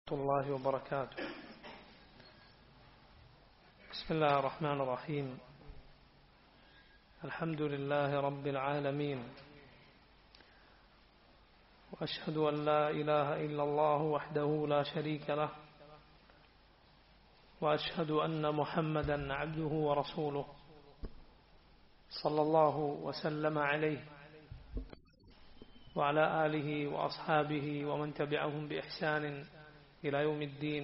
الله وبركاته. بسم الله الرحمن الرحيم. الحمد لله رب العالمين، وأشهد أن لا إله إلا الله وحده لا شريك له، وأشهد أن محمدا عبده ورسوله صلى الله وسلم عليه وعلى آله وأصحابه ومن تبعهم بإحسان إلى يوم الدين.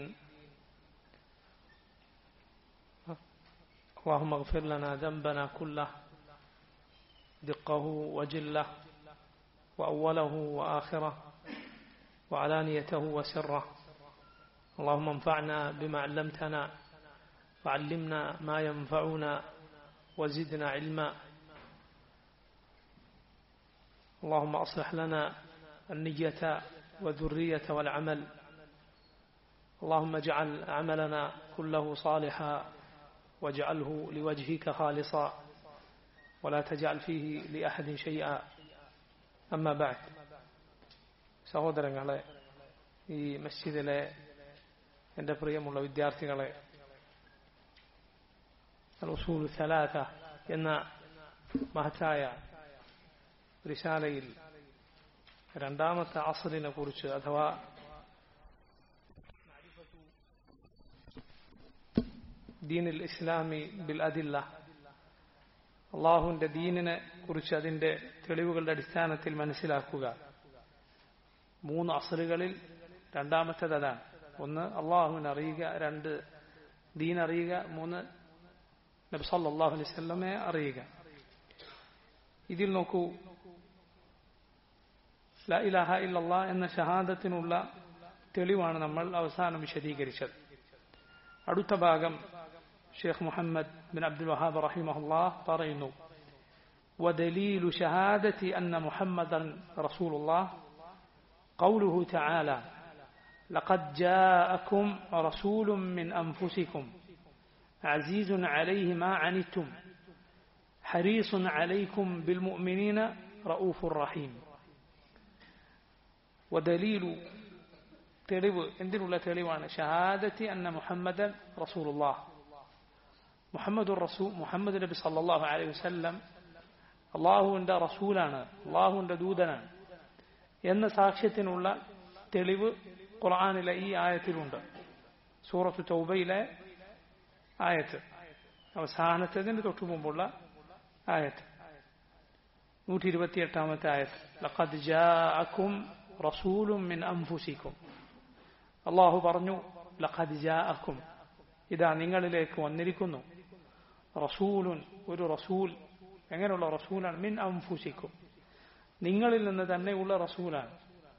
اللهم اغفر لنا ذنبنا كله دقه وجله وأوله وآخره وعلانيته وسره. اللهم انفعنا بما علمتنا وعلمنا ما ينفعنا وزدنا علما. اللهم أصلح لنا النية والذرية والعمل. اللهم اجعل عملنا كله صالحا واجعله لوجهك خالصا ولا تجعل فيه لأحد شيئا. أما بعد. സഹോദരങ്ങളെ, ഈ മസ്ജിദിലെ എൻ്റെ പ്രിയമുള്ള വിദ്യാർത്ഥികളെ, അൽ-ഉസൂൽ സലാസ എന്ന മഹത്തായ റിസാലയിൽ രണ്ടാമത്തെ അസ്റിനെ കുറിച്ച്, അഥവാ ദീനുൽ ഇസ്ലാമി ബിൽ അദില്ല, അള്ളാഹുവിന്റെ ദീനിനെ കുറിച്ച് അതിന്റെ തെളിവുകളുടെ അടിസ്ഥാനത്തിൽ മനസ്സിലാക്കുക. 3 അസ്റുകളിൽ രണ്ടാമത്തേത് അതാണ്. 1 അള്ളാഹുവിനെ അറിയുക, 2 ദീൻ അറിയുക, 3 നബി സല്ലല്ലാഹു അലൈഹി വസല്ലമയെ അറിയുക. ഇതിൽ നോക്കൂ, ലാ ഇലാഹ ഇല്ലല്ലാഹ് എന്ന ഷഹാദത്തിനുള്ള തെളിവാണ് നമ്മൾ അവസാനം വിശദീകരിച്ചത്. അടുത്ത ഭാഗം ഷെയ്ഖ് മുഹമ്മദ് ബിൻ അബ്ദുൽ വഹാബ് റഹിമഹുല്ലാഹ് പറയുന്നു: വദലീലു ഷഹാദതി അന്ന മുഹമ്മദൻ റസൂലുള്ളാഹ് ഖൗലുഹു തആല ലഖദ് ജാഅകും റസൂലുൻ മിൻ അൻഫുസികും അസീസുൻ അലൈഹി മാ അനിതും ഹരീസുൻ അലൈക്കും ബിൽ മുഅ്മിനീന റഊഫുർ റഹീം. വദലീലു തെളിവ്, എന്തിനുള്ള തെളിവാണ്? ഷഹാദത്തി അന്ന മുഹമ്മദൻ റസൂലുള്ളാഹ്, മുഹമ്മദ് നബി സല്ലല്ലാഹു അലൈഹി വസല്ലം അള്ളാഹുവിന്റെ റസൂലാണ്, അള്ളാഹുവിന്റെ ദൂതനാണ് എന്ന സാക്ഷ്യത്തിനുള്ള തെളിവ് ഖുർആനിലെ ഈ ആയത്തിലുണ്ട്. സൂറത്തു തൗബയിലെ ആയത്ത്, അവസാനത്തതിന് തൊട്ടു മുമ്പുള്ള ആയത്ത്, 128ാമത്തെ ആയത്ത്. ലഖദ് ജാഅകും റസൂലുൻ മിൻ അൻഫുസികും. അള്ളാഹു പറഞ്ഞു, ലഖദ് ജാഅകും, ഇതാ നിങ്ങളിലേക്ക് വന്നിരിക്കുന്നു, റസൂലുൻ, ഒരു റസൂൽ. എങ്ങനെയുള്ള റസൂലാണ്? മിൻ അൻഫുസികും, നിങ്ങളിൽ നിന്ന് തന്നെയുള്ള റസൂലാണ്.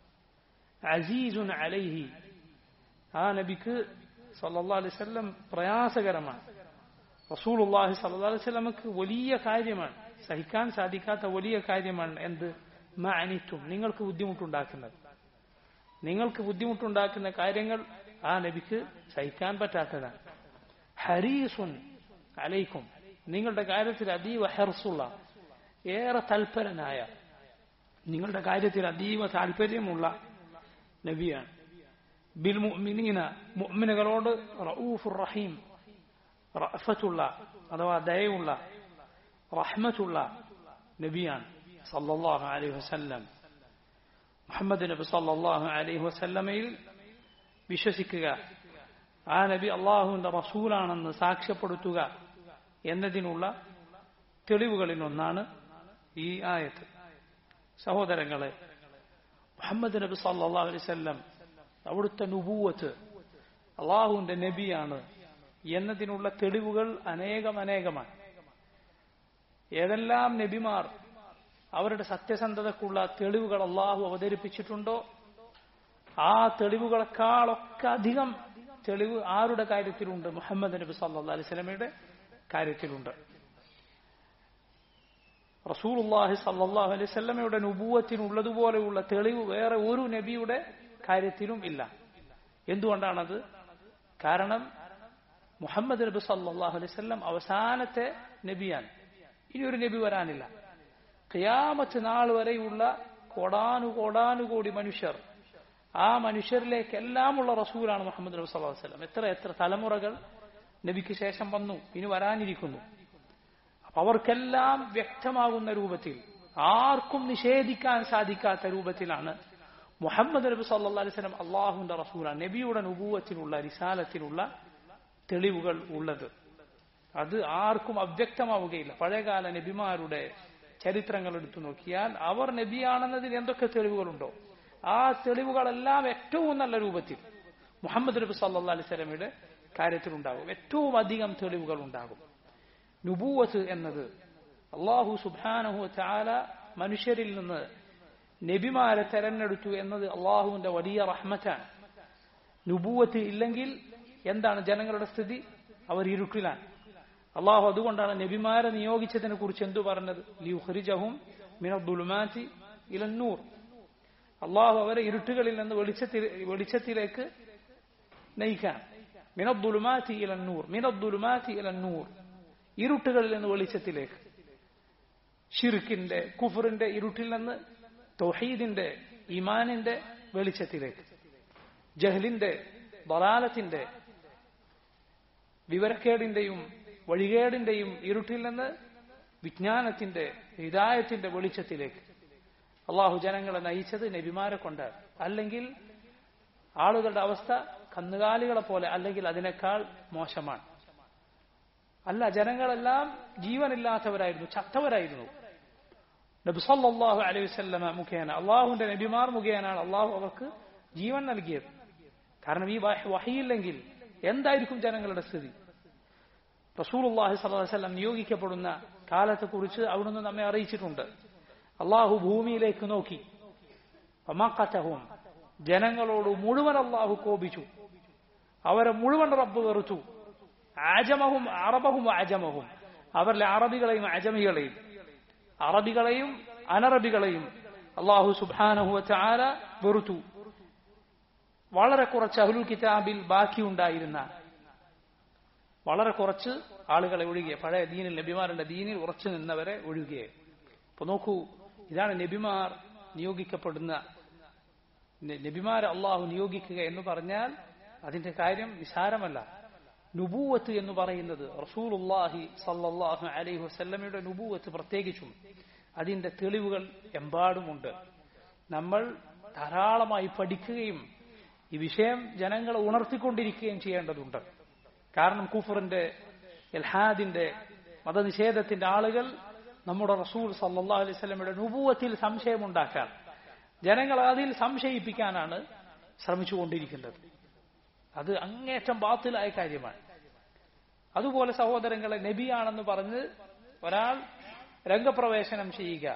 അസീസുൻ അലൈഹി, ആ നബിക്ക് സല്ലല്ലാഹു അലൈഹി വസല്ലം പ്രയാസകരമാണ്. റസൂലുള്ളാഹി സല്ലല്ലാഹു അലൈഹി വസല്ലമക്ക് വലിയ കാര്യമാണ്, സഹിക്കാൻ സാധിക്കാത്ത വലിയ കാര്യമാണ്. എന്ത്? മഅനിതും, നിങ്ങൾക്ക് ബുദ്ധിമുട്ടുണ്ടാക്കുന്നത്, നിങ്ങൾക്ക് ബുദ്ധിമുട്ടുണ്ടാക്കുന്ന കാര്യങ്ങൾ ആ നബിക്ക് സഹിക്കാൻ പറ്റാത്തതാണ്. ഹരീസുൻ അലൈക്കും, നിങ്ങളുടെ കാര്യത്തിൽ അതീവ ഹെർസുള്ള, ഏറെ തൽപരനായ, നിങ്ങളുടെ കാര്യത്തിൽ അതീവ താല്പര്യമുള്ള നബിയാണ്. ബിൽ മുഅ്മിനീന, മുഅ്മിനുകളോട് റഊഫുർ റഹീം, റഅഫത്തുള്ള അഥവാ ദയയുള്ള, റഹ്മത്തുള്ള നബിയാണ് സല്ലല്ലാഹു അലൈഹി വസല്ലം. മുഹമ്മദ് നബി സല്ലല്ലാഹു അലൈഹി വസല്ലമയിൽ വിശ്വസിക്കുക, ആ നബി അള്ളാഹുവിന്റെ റസൂലാണെന്ന് സാക്ഷ്യപ്പെടുത്തുക എന്നതിനുള്ള തെളിവുകളിൽ ഒന്നാണ് ഈ ആയത്ത്. സഹോദരങ്ങളെ, മുഹമ്മദ് നബി സല്ലല്ലാഹു അലൈഹി വസല്ലം അവിടുത്തെ നുബുവത്ത്, അള്ളാഹുവിന്റെ നബിയാണ് എന്നതിനുള്ള തെളിവുകൾ അനേകമാണ്. ഏതെല്ലാം നബിമാർ അവരുടെ സത്യസന്ധതക്കുള്ള തെളിവുകൾ അള്ളാഹു അവതരിപ്പിച്ചിട്ടുണ്ടോ, ആ തെളിവുകളെക്കാളൊക്കെ അധികം തെളിവ് ആരുടെ കാര്യത്തിലുണ്ട്? മുഹമ്മദ് നബി സല്ലല്ലാഹു അലൈഹി വസല്ലമയുടെ കാര്യത്തിലുണ്ട്. റസൂലുള്ളാഹി സല്ലല്ലാഹു അലൈഹി വസല്ലമയുടെ നുബുവത്തിനുള്ളതുപോലെയുള്ള തെളിവ് വേറെ ഒരു നബിയുടെ കാര്യത്തിലും ഇല്ല. എന്തുകൊണ്ടാണത്? കാരണം മുഹമ്മദ് നബി സല്ലല്ലാഹു അലൈഹി വസല്ലം അവസാനത്തെ നബിയാണ്. ഇനിയൊരു നബി വരാനില്ല. ഖിയാമത്ത് നാൾ വരെയുള്ള കോടാനുകോടി മനുഷ്യർ ആ മനുഷ്യരിലേക്കെല്ലാമുള്ള റസൂലാണ് മുഹമ്മദ് നബി സല്ലല്ലാഹു അലൈഹി വസല്ലം. എത്ര എത്ര തലമുറകൾ നബിക്ക് ശേഷം വന്നു, ഇനി വരാനിരിക്കുന്നു. അപ്പൊ അവർക്കെല്ലാം വ്യക്തമാകുന്ന രൂപത്തിൽ, ആർക്കും നിഷേധിക്കാൻ സാധിക്കാത്ത രൂപത്തിലാണ് മുഹമ്മദ് നബി സല്ലല്ലാഹു അലൈഹി വസല്ലം അള്ളാഹുവിന്റെ റസൂലാണ്. നബിയുടെ നുബുവത്തിനുള്ള റിസാലത്തിനുള്ള തെളിവുകൾ ഉള്ളത്. അത് ആർക്കും അവ്യക്തമാവുകയില്ല. പഴയകാല നബിമാരുടെ ചരിത്രങ്ങൾ എടുത്തു നോക്കിയാൽ അവർ നബിയാണെന്നതിന് എന്തൊക്കെ തെളിവുകളുണ്ടോ ആ തെളിവുകളെല്ലാം ഏറ്റവും നല്ല രൂപത്തിൽ മുഹമ്മദ് നബി സല്ലല്ലാഹു അലൈഹി വസല്ലമയുടെ കാര്യത്തിലുണ്ടാകും. ഏറ്റവും അധികം തെളിവുകൾ ഉണ്ടാകും. നുബുവത്ത് എന്നത് അല്ലാഹു സുബ്ഹാനഹു വ തആല മനുഷ്യരിൽ നിന്ന് നബിമാരെ തെരഞ്ഞെടുത്തു എന്നത് അള്ളാഹുവിന്റെ വലിയ റഹ്മത്താണ്. നുബുവത്ത് ഇല്ലെങ്കിൽ എന്താണ് ജനങ്ങളുടെ സ്ഥിതി? അവർ ഇരുട്ടിലാണ്. അള്ളാഹു അതുകൊണ്ടാണ് നബിമാരെ നിയോഗിച്ചതിനെ കുറിച്ച് എന്തു പറഞ്ഞത്? ലിയുഖ്രിജഹും മിനദ്ദുലുമാതി ഇലന്നൂർ. അള്ളാഹു അവരെ ഇരുട്ടുകളിൽ നിന്ന് വെളിച്ചത്തിലേക്ക് നയിക്കാൻ. മിനദ്ദുലുമാതി ഇലന്നൂർ, മിനദ്ദുലുമാതി ഇലന്നൂർ, ഇരുട്ടുകളിൽ നിന്ന് വെളിച്ചത്തിലേക്ക്. ഷിർക്കിന്റെ കുഫറിന്റെ ഇരുട്ടിൽ നിന്ന് തൗഹീദിന്റെ ഈമാനിന്റെ വെളിച്ചത്തിലേക്ക്, ജഹ്ലിന്റെ ദലാലത്തിന്റെ വിവരക്കേടിന്റെയും വഴികേടിന്റെയും ഇരുട്ടിൽ നിന്ന് വിജ്ഞാനത്തിന്റെ ഹിദായത്തിന്റെ വെളിച്ചത്തിലേക്ക് അള്ളാഹു ജനങ്ങളെ നയിച്ചത് നബിമാരെ കൊണ്ടാണ്. അല്ലെങ്കിൽ ആളുകളുടെ അവസ്ഥ കന്നുകാലികളെ പോലെ, അല്ലെങ്കിൽ അതിനേക്കാൾ മോശമാണ്. അല്ല, ജനങ്ങളെല്ലാം ജീവനില്ലാത്തവരായിരുന്നു, ചത്തവരായിരുന്നു. നബി സല്ലല്ലാഹു അലൈഹി വസല്ലമ മുഖേന, അള്ളാഹുവിന്റെ നബിമാർ മുഖേനാണ് അള്ളാഹു അവർക്ക് ജീവൻ നൽകിയത്. കാരണം ഈ വഹയില്ലെങ്കിൽ എന്തായിരിക്കും ജനങ്ങളുടെ സ്ഥിതി? റസൂലുള്ളാഹി സ്വല്ലല്ലാഹു അലൈഹി വസല്ലം നിയോഗിക്കപ്പെടുന്ന കാലത്തെക്കുറിച്ച് അവിടുന്ന് നമ്മെ അറിയിച്ചിട്ടുണ്ട്. അള്ളാഹു ഭൂമിയിലേക്ക് നോക്കി, വമഖതഹും, ജനങ്ങളോട് മുഴുവൻ അള്ളാഹു കോപിച്ചു, അവരെ മുഴുവൻ റബ്ബ് വെറുത്തു. അജമഹും അറബഹും അജമഹും, അവരിലെ അറബികളെയും അജമികളെയും, അറബികളെയും അനറബികളെയും അള്ളാഹു സുബ്ഹാനഹു വ തആല വെറുത്തു. വളരെ കുറച്ച് അഹ്ലുൽ കിതാബിൽ ബാക്കിയുണ്ടായിരുന്ന വളരെ കുറച്ച് ആളുകളെ ഒഴികെ, പഴയ ദീനിൽ നബിമാരുടെ ദീനിൽ ഉറച്ചു നിന്നവരെ ഒഴികെ. അപ്പൊ നോക്കൂ, ഇതാണ് നബിമാർ നിയോഗിക്കപ്പെടുന്ന, നബിമാരെ അള്ളാഹു നിയോഗിക്കുക എന്ന് പറഞ്ഞാൽ അതിന്റെ കാര്യം നിസാരമല്ല. നുബൂവത്ത് എന്ന് പറയുന്നത് റസൂലുള്ളാഹി സ്വല്ലല്ലാഹു അലൈഹി വസല്ലമയുടെ നുബൂവത്ത് പ്രത്യേകിച്ചും അതിന്റെ തെളിവുകൾ എമ്പാടുമുണ്ട്. നമ്മൾ ധാരാളമായി പഠിക്കുകയും ഈ വിഷയം ജനങ്ങളെ ഉണർത്തിക്കൊണ്ടിരിക്കുകയും ചെയ്യേണ്ടതുണ്ട്. കാരണം കുഫറിന്റെ, ഇൽഹാദിന്റെ, മതനിഷേധത്തിന്റെ ആളുകൾ നമ്മുടെ റസൂൽ സല്ലല്ലാഹു അലൈഹി വസല്ലമയുടെ നുബൂവത്തിൽ സംശയമുണ്ടാക്കാൻ, ജനങ്ങളെ അതിൽ സംശയിപ്പിക്കാനാണ് ശ്രമിച്ചുകൊണ്ടിരിക്കുന്നത്. അത് അങ്ങേറ്റം ബാത്തിലായ കാര്യമാണ്. അതുപോലെ സഹോദരങ്ങളെ, നബിയാണെന്ന് പറഞ്ഞ് ഒരാൾ രംഗപ്രവേശനം ചെയ്യുക,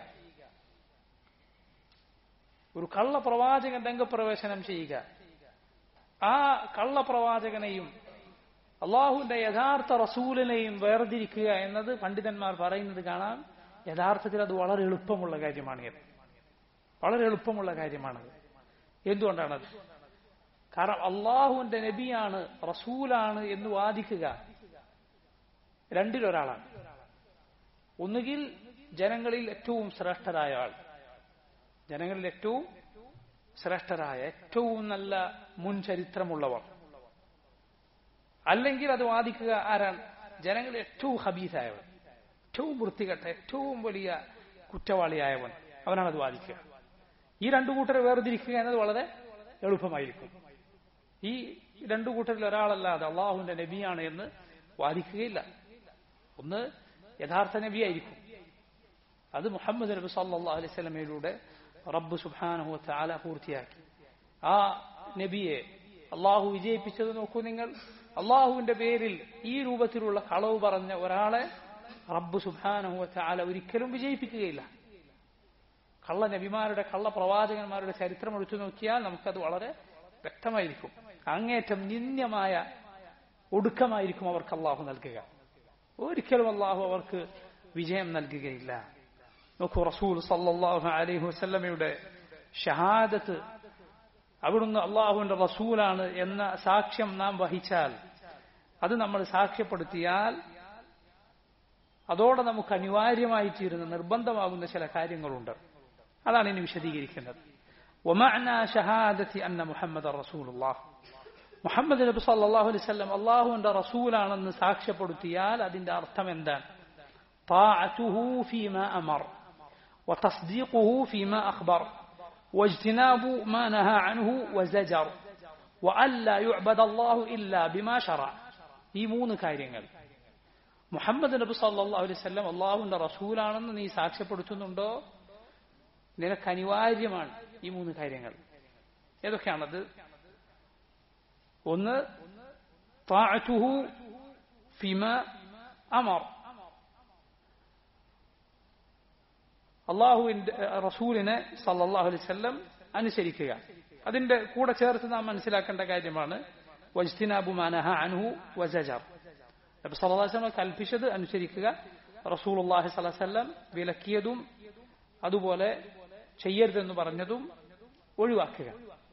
ഒരു കള്ളപ്രവാചകൻ രംഗപ്രവേശനം ചെയ്യുക, ആ കള്ളപ്രവാചകനെയും അള്ളാഹുവിന്റെ യഥാർത്ഥ റസൂലിനെയും വേർതിരിക്കുക എന്നത് പണ്ഡിതന്മാർ പറയുന്നത് കാണാം. യഥാർത്ഥത്തിൽ അത് വളരെ എളുപ്പമുള്ള കാര്യമാണ്. വളരെ എളുപ്പമുള്ള കാര്യമാണത്. എന്തുകൊണ്ടാണത്? കാരണം അള്ളാഹുവിന്റെ നബിയാണ്, റസൂലാണ് എന്ന് വാദിക്കുക രണ്ടിലൊരാളാണ്. ഒന്നുകിൽ ജനങ്ങളിൽ ഏറ്റവും ശ്രേഷ്ഠരായ ആൾ, ജനങ്ങളിൽ ഏറ്റവും ശ്രേഷ്ഠരായ, ഏറ്റവും നല്ല മുൻ ചരിത്രമുള്ളവർ. അല്ലെങ്കിൽ അത് വാദിക്കുക ആരാണ്? ജനങ്ങളിൽ ഏറ്റവും ഹബീസായവൻ, ഏറ്റവും വൃത്തികെട്ട, ഏറ്റവും വലിയ കുറ്റവാളിയായവൻ, അവനാണ് അത് വാദിക്കുക. ഈ രണ്ടു കൂട്ടരെ വേർതിരിക്കുക എന്നത് വളരെ എളുപ്പമായിരിക്കും. ഈ രണ്ടു കൂട്ടരിൽ ഒരാളല്ലാതെ അള്ളാഹുവിന്റെ നബിയാണ് എന്ന് വാദിക്കുകയില്ല. ഒന്ന് യഥാർത്ഥ നബിയായിരിക്കും, അത് മുഹമ്മദ് നബി സല്ലല്ലാഹു അലൈഹി വസല്ലമയിലൂടെ റബ്ബ് സുബ്ഹാനഹു വ തആല പൂർത്തിയാക്കി. ആ നബിയെ അള്ളാഹു വിജയിപ്പിച്ചത് നോക്കൂ നിങ്ങൾ. അള്ളാഹുവിന്റെ പേരിൽ ഈ രൂപത്തിലുള്ള കളവ് പറഞ്ഞ ഒരാളെ റബ്ബ് സുബ്ഹാനഹു വ തആല ഒരിക്കലും വിജയിപ്പിക്കുകയില്ല. കള്ള നബിമാരുടെ, കള്ള പ്രവാചകന്മാരുടെ ചരിത്രം എടുത്തു നോക്കിയാൽ നമുക്കത് വളരെ വ്യക്തമായിരിക്കും. അങ്ങേറ്റം നിന്ദ്യമായ ഒടുക്കമായിരിക്കും അവർക്ക് അള്ളാഹു നൽകുക. ഒരിക്കലും അള്ളാഹു അവർക്ക് വിജയം നൽകുകയില്ല. നോക്കൂ, റസൂൽ സല്ലല്ലാഹു അലൈഹി വസല്ലമയുടെ ഷഹാദത്ത്, അവിടുന്ന് അള്ളാഹുവിന്റെ റസൂലാണ് എന്ന സാക്ഷ്യം നാം വഹിച്ചാൽ, അത് നമ്മൾ സാക്ഷ്യപ്പെടുത്തിയാൽ അതോടെ നമുക്ക് അനിവാര്യമായി തീരുന്ന, നിർബന്ധമാകുന്ന ചില കാര്യങ്ങളുണ്ട്. അതാണ് ഇനി വിശദീകരിക്കുന്നത്. ومعنى شهادة أن محمد رسول الله മുഹമ്മദ് നബി സല്ലല്ലാഹു അലൈഹി വസല്ലം അല്ലാഹുവിന്റെ റസൂലാണെന്ന് സാക്ഷ്യപ്പെടുത്തിയാൽ അതിന്റെ അർത്ഥം എന്താണ്? താഅതുഹു ഫീമാ അമർ വതസ്ദീഖുഹു ഫീമാ അഖ്ബർ വജ്തിനാബു മാ നഹാ അൻഹു വസജർ വഅല്ലാ യുഅബദ അല്ലാഹു ഇല്ലാ ബിമാ ശറഅ. ഈ മൂന്ന് കാര്യങ്ങൾ മുഹമ്മദ് നബി സല്ലല്ലാഹു അലൈഹി വസല്ലം അല്ലാഹുവിന്റെ റസൂലാണെന്ന് നീ സാക്ഷ്യപ്പെടുത്തുന്നുണ്ടോ, നിനക്ക് അനിവാര്യമാണ് ഈ മൂന്ന് കാര്യങ്ങൾ. ഏതൊക്കെയാണത്? ഒന്ന്, താഅതുഹു ഫീമാ അമർ, അല്ലാഹുവിന്റെ റസൂലിനെ സല്ലല്ലാഹു അലൈഹി വസല്ലം അനുസരിക്കുക. അതിന്റെ കൂടെ ചേർത്ത് നാം മനസ്സിലാക്കേണ്ട കാര്യമാണ് വജ്തിനാബു മാ നഹാ അൻഹു വസജർ. നബി സല്ലല്ലാഹു അലൈഹി വസല്ലം കൽപ്പിച്ചത് അനുസരിക്കുക, റസൂലുള്ളാഹി സ്വല്ലല്ലാഹു അലൈഹി വസല്ലം വിലക്കിയതും അതുപോലെ ചെയ്യരുതെന്ന് പറഞ്ഞതും ഒഴിവാക്കുക.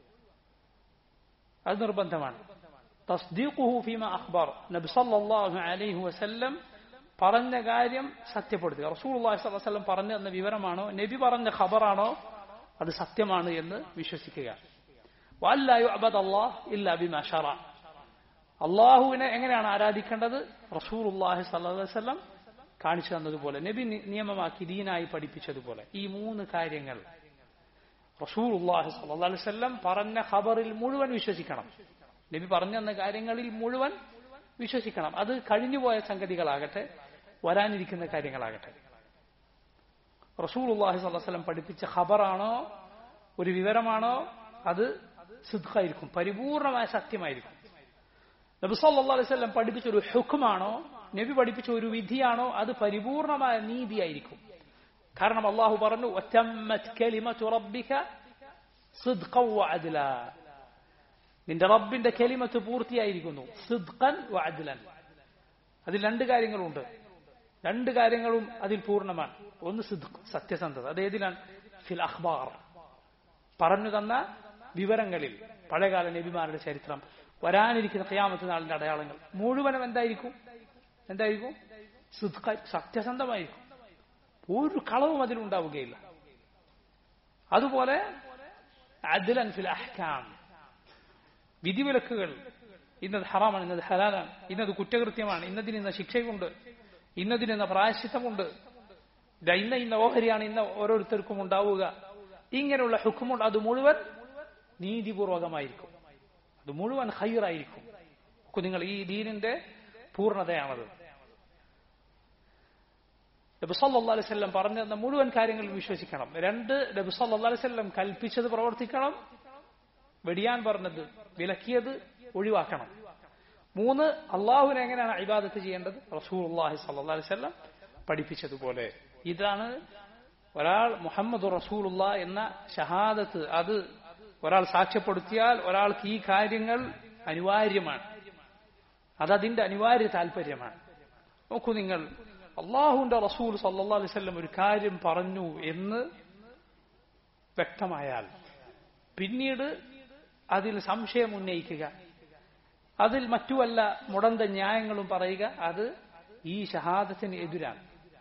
അത് നിർബന്ധമാണ്. തസ്ദീഖുഹു ഫീമാ അഖ്ബർ, നബി സല്ലല്ലാഹു അലൈഹി വസല്ലം പറഞ്ഞ കാര്യം സത്യപ്പെടുത്തുക. റസൂലുള്ളാഹി സ്വല്ലല്ലാഹു അലൈഹി വസല്ലം പറഞ്ഞ എന്ന വിവരമാണോ നബി പറഞ്ഞ ഖബറാണോ അത് സത്യമാണ് എന്ന് വിശ്വസിക്കുക. വഅല്ലാ യുഅബദ അല്ലാഹ് ഇല്ലാ ബിമാ ശറഅ, അല്ലാഹുവിനെ എങ്ങനെയാണ് ആരാധിക്കേണ്ടത്? റസൂലുള്ളാഹി സ്വല്ലല്ലാഹു അലൈഹി വസല്ലം കാണിച്ചു തന്നതുപോലെ, നബി നിയമമാക്കി ദീനായി പഠിപ്പിച്ചതുപോലെ. ഈ മൂന്ന് കാര്യങ്ങൾ റസൂലുള്ളാഹി സ്വല്ലല്ലാഹു അലൈഹി വസല്ലം പറഞ്ഞ ഖബറിൽ മുഴുവൻ വിശ്വസിക്കണം. നബി പറഞ്ഞെന്ന കാര്യങ്ങളിൽ മുഴുവൻ വിശ്വസിക്കണം. അത് കഴിഞ്ഞുപോയ സംഗതികളാകട്ടെ വരാനിരിക്കുന്ന കാര്യങ്ങളാകട്ടെ. റസൂലുള്ളാഹി സ്വല്ലല്ലാഹു അലൈഹി വസല്ലം പഠിപ്പിച്ച ഖബറാണോ ഒരു വിവരമാണോ അത് സിദ്ഖായിരിക്കും, പരിപൂർണമായ സത്യമായിരിക്കും. നബി സല്ലല്ലാഹു അലൈഹി വസല്ലം പഠിപ്പിച്ച ഒരു ഹുക്മാണോ, നബി പഠിപ്പിച്ച ഒരു വിധിയാണോ അത് പരിപൂർണമായ നീതിയായിരിക്കും. കാരണം അല്ലാഹു പറഞ്ഞു വതമ്മത് കലിമതു റബ്ബിക സിദ്ഖൻ വഅദ്ലാ, നിന്റെ റബ്ബിന്റെ കലിമത്ത് പൂർത്തിയായിരിക്കുന്നു സിദ്ഖൻ വഅദ്ലൻ. അതിൽ രണ്ട് കാര്യങ്ങളുണ്ട്, രണ്ട് കാര്യങ്ങളും അതിൽ പൂർണ്ണമാണ്. ഒന്ന് സിദ്ഖ്, സത്യസന്ധത. അത് ഏതിലാണ്? ഫിൽ അഖ്ബാർ, പറഞ്ഞു തന്ന വിവരങ്ങളിൽ. പഴയകാല നബിമാരുടെ ചരിത്രം, വരാനിരിക്കുന്ന ഖിയാമത്ത് നാളിന്റെ അടയാളങ്ങൾ മുഴുവനും എന്തായിരിക്കും? സിദ്ഖ്, സത്യസന്ധമായിരിക്കും. ഒരു കളവും അതിലുണ്ടാവുകയില്ല. അതുപോലെ അദ്ലൻ ഫിൽ അഹ്കാം, വിധിവിലക്കുകൾ. ഇന്നത് ഹറാമാണ്, ഇന്നത് ഹലാലാണ്, ഇന്നത് കുറ്റകൃത്യമാണ്, ഇന്നതിന് ഇന്ന ശിക്ഷയുണ്ട്, ഇന്നതിന് ഇന്ന പ്രായശ്ചിത്തമുണ്ട്, ഇന്ന ഓഹരിയാണ് ഇന്ന ഓരോരുത്തർക്കും ഉണ്ടാവുക. ഇങ്ങനെയുള്ള ഹുക്കുമുണ്ട്. അത് മുഴുവൻ നീതിപൂർവകമായിരിക്കും, അത് മുഴുവൻ ഖൈറായിരിക്കും. നിങ്ങൾ ഈ ദീനിന്റെ പൂർണ്ണതയാണത്. നബി സല്ലല്ലാഹു അലൈഹി വസല്ലം പറഞ്ഞു തന്ന മുഴുവൻ കാര്യങ്ങളിൽ വിശ്വസിക്കണം. രണ്ട്, നബി സല്ലല്ലാഹു അലൈഹി വസല്ലം കൽപ്പിച്ചത് പ്രവർത്തിക്കണം, വെടിയാൻ പറഞ്ഞത് വിലക്കിയത് ഒഴിവാക്കണം. മൂന്ന്, അള്ളാഹുവിനെ എങ്ങനെയാണ് ഇബാദത്ത് ചെയ്യേണ്ടത് റസൂലുള്ളാഹി സ്വല്ലല്ലാഹു അലൈഹി വസല്ലം പഠിപ്പിച്ചതുപോലെ. ഇതാണ് ഒരാൾ മുഹമ്മദ് റസൂലുള്ളാഹ് എന്ന ഷഹാദത്ത് അത് ഒരാൾ സാക്ഷ്യപ്പെടുത്തിയാൽ ഒരാൾക്ക് ഈ കാര്യങ്ങൾ അനിവാര്യമാണ്. അതതിന്റെ അനിവാര്യ താല്പര്യമാണ്. നോക്കൂ നിങ്ങൾ, അള്ളാഹുവിന്റെ റസൂൽ സല്ലല്ലാഹു അലൈഹി വസല്ലം ഒരു കാര്യം പറഞ്ഞു എന്ന് വ്യക്തമായാൽ പിന്നീട് അതിൽ സംശയം ഉന്നയിക്കുക, അതിൽ മറ്റു വല്ല മുടന്ത ന്യായങ്ങളും പറയുക, അത് ഈ ഷഹാദത്തിന് എതിരാണ്.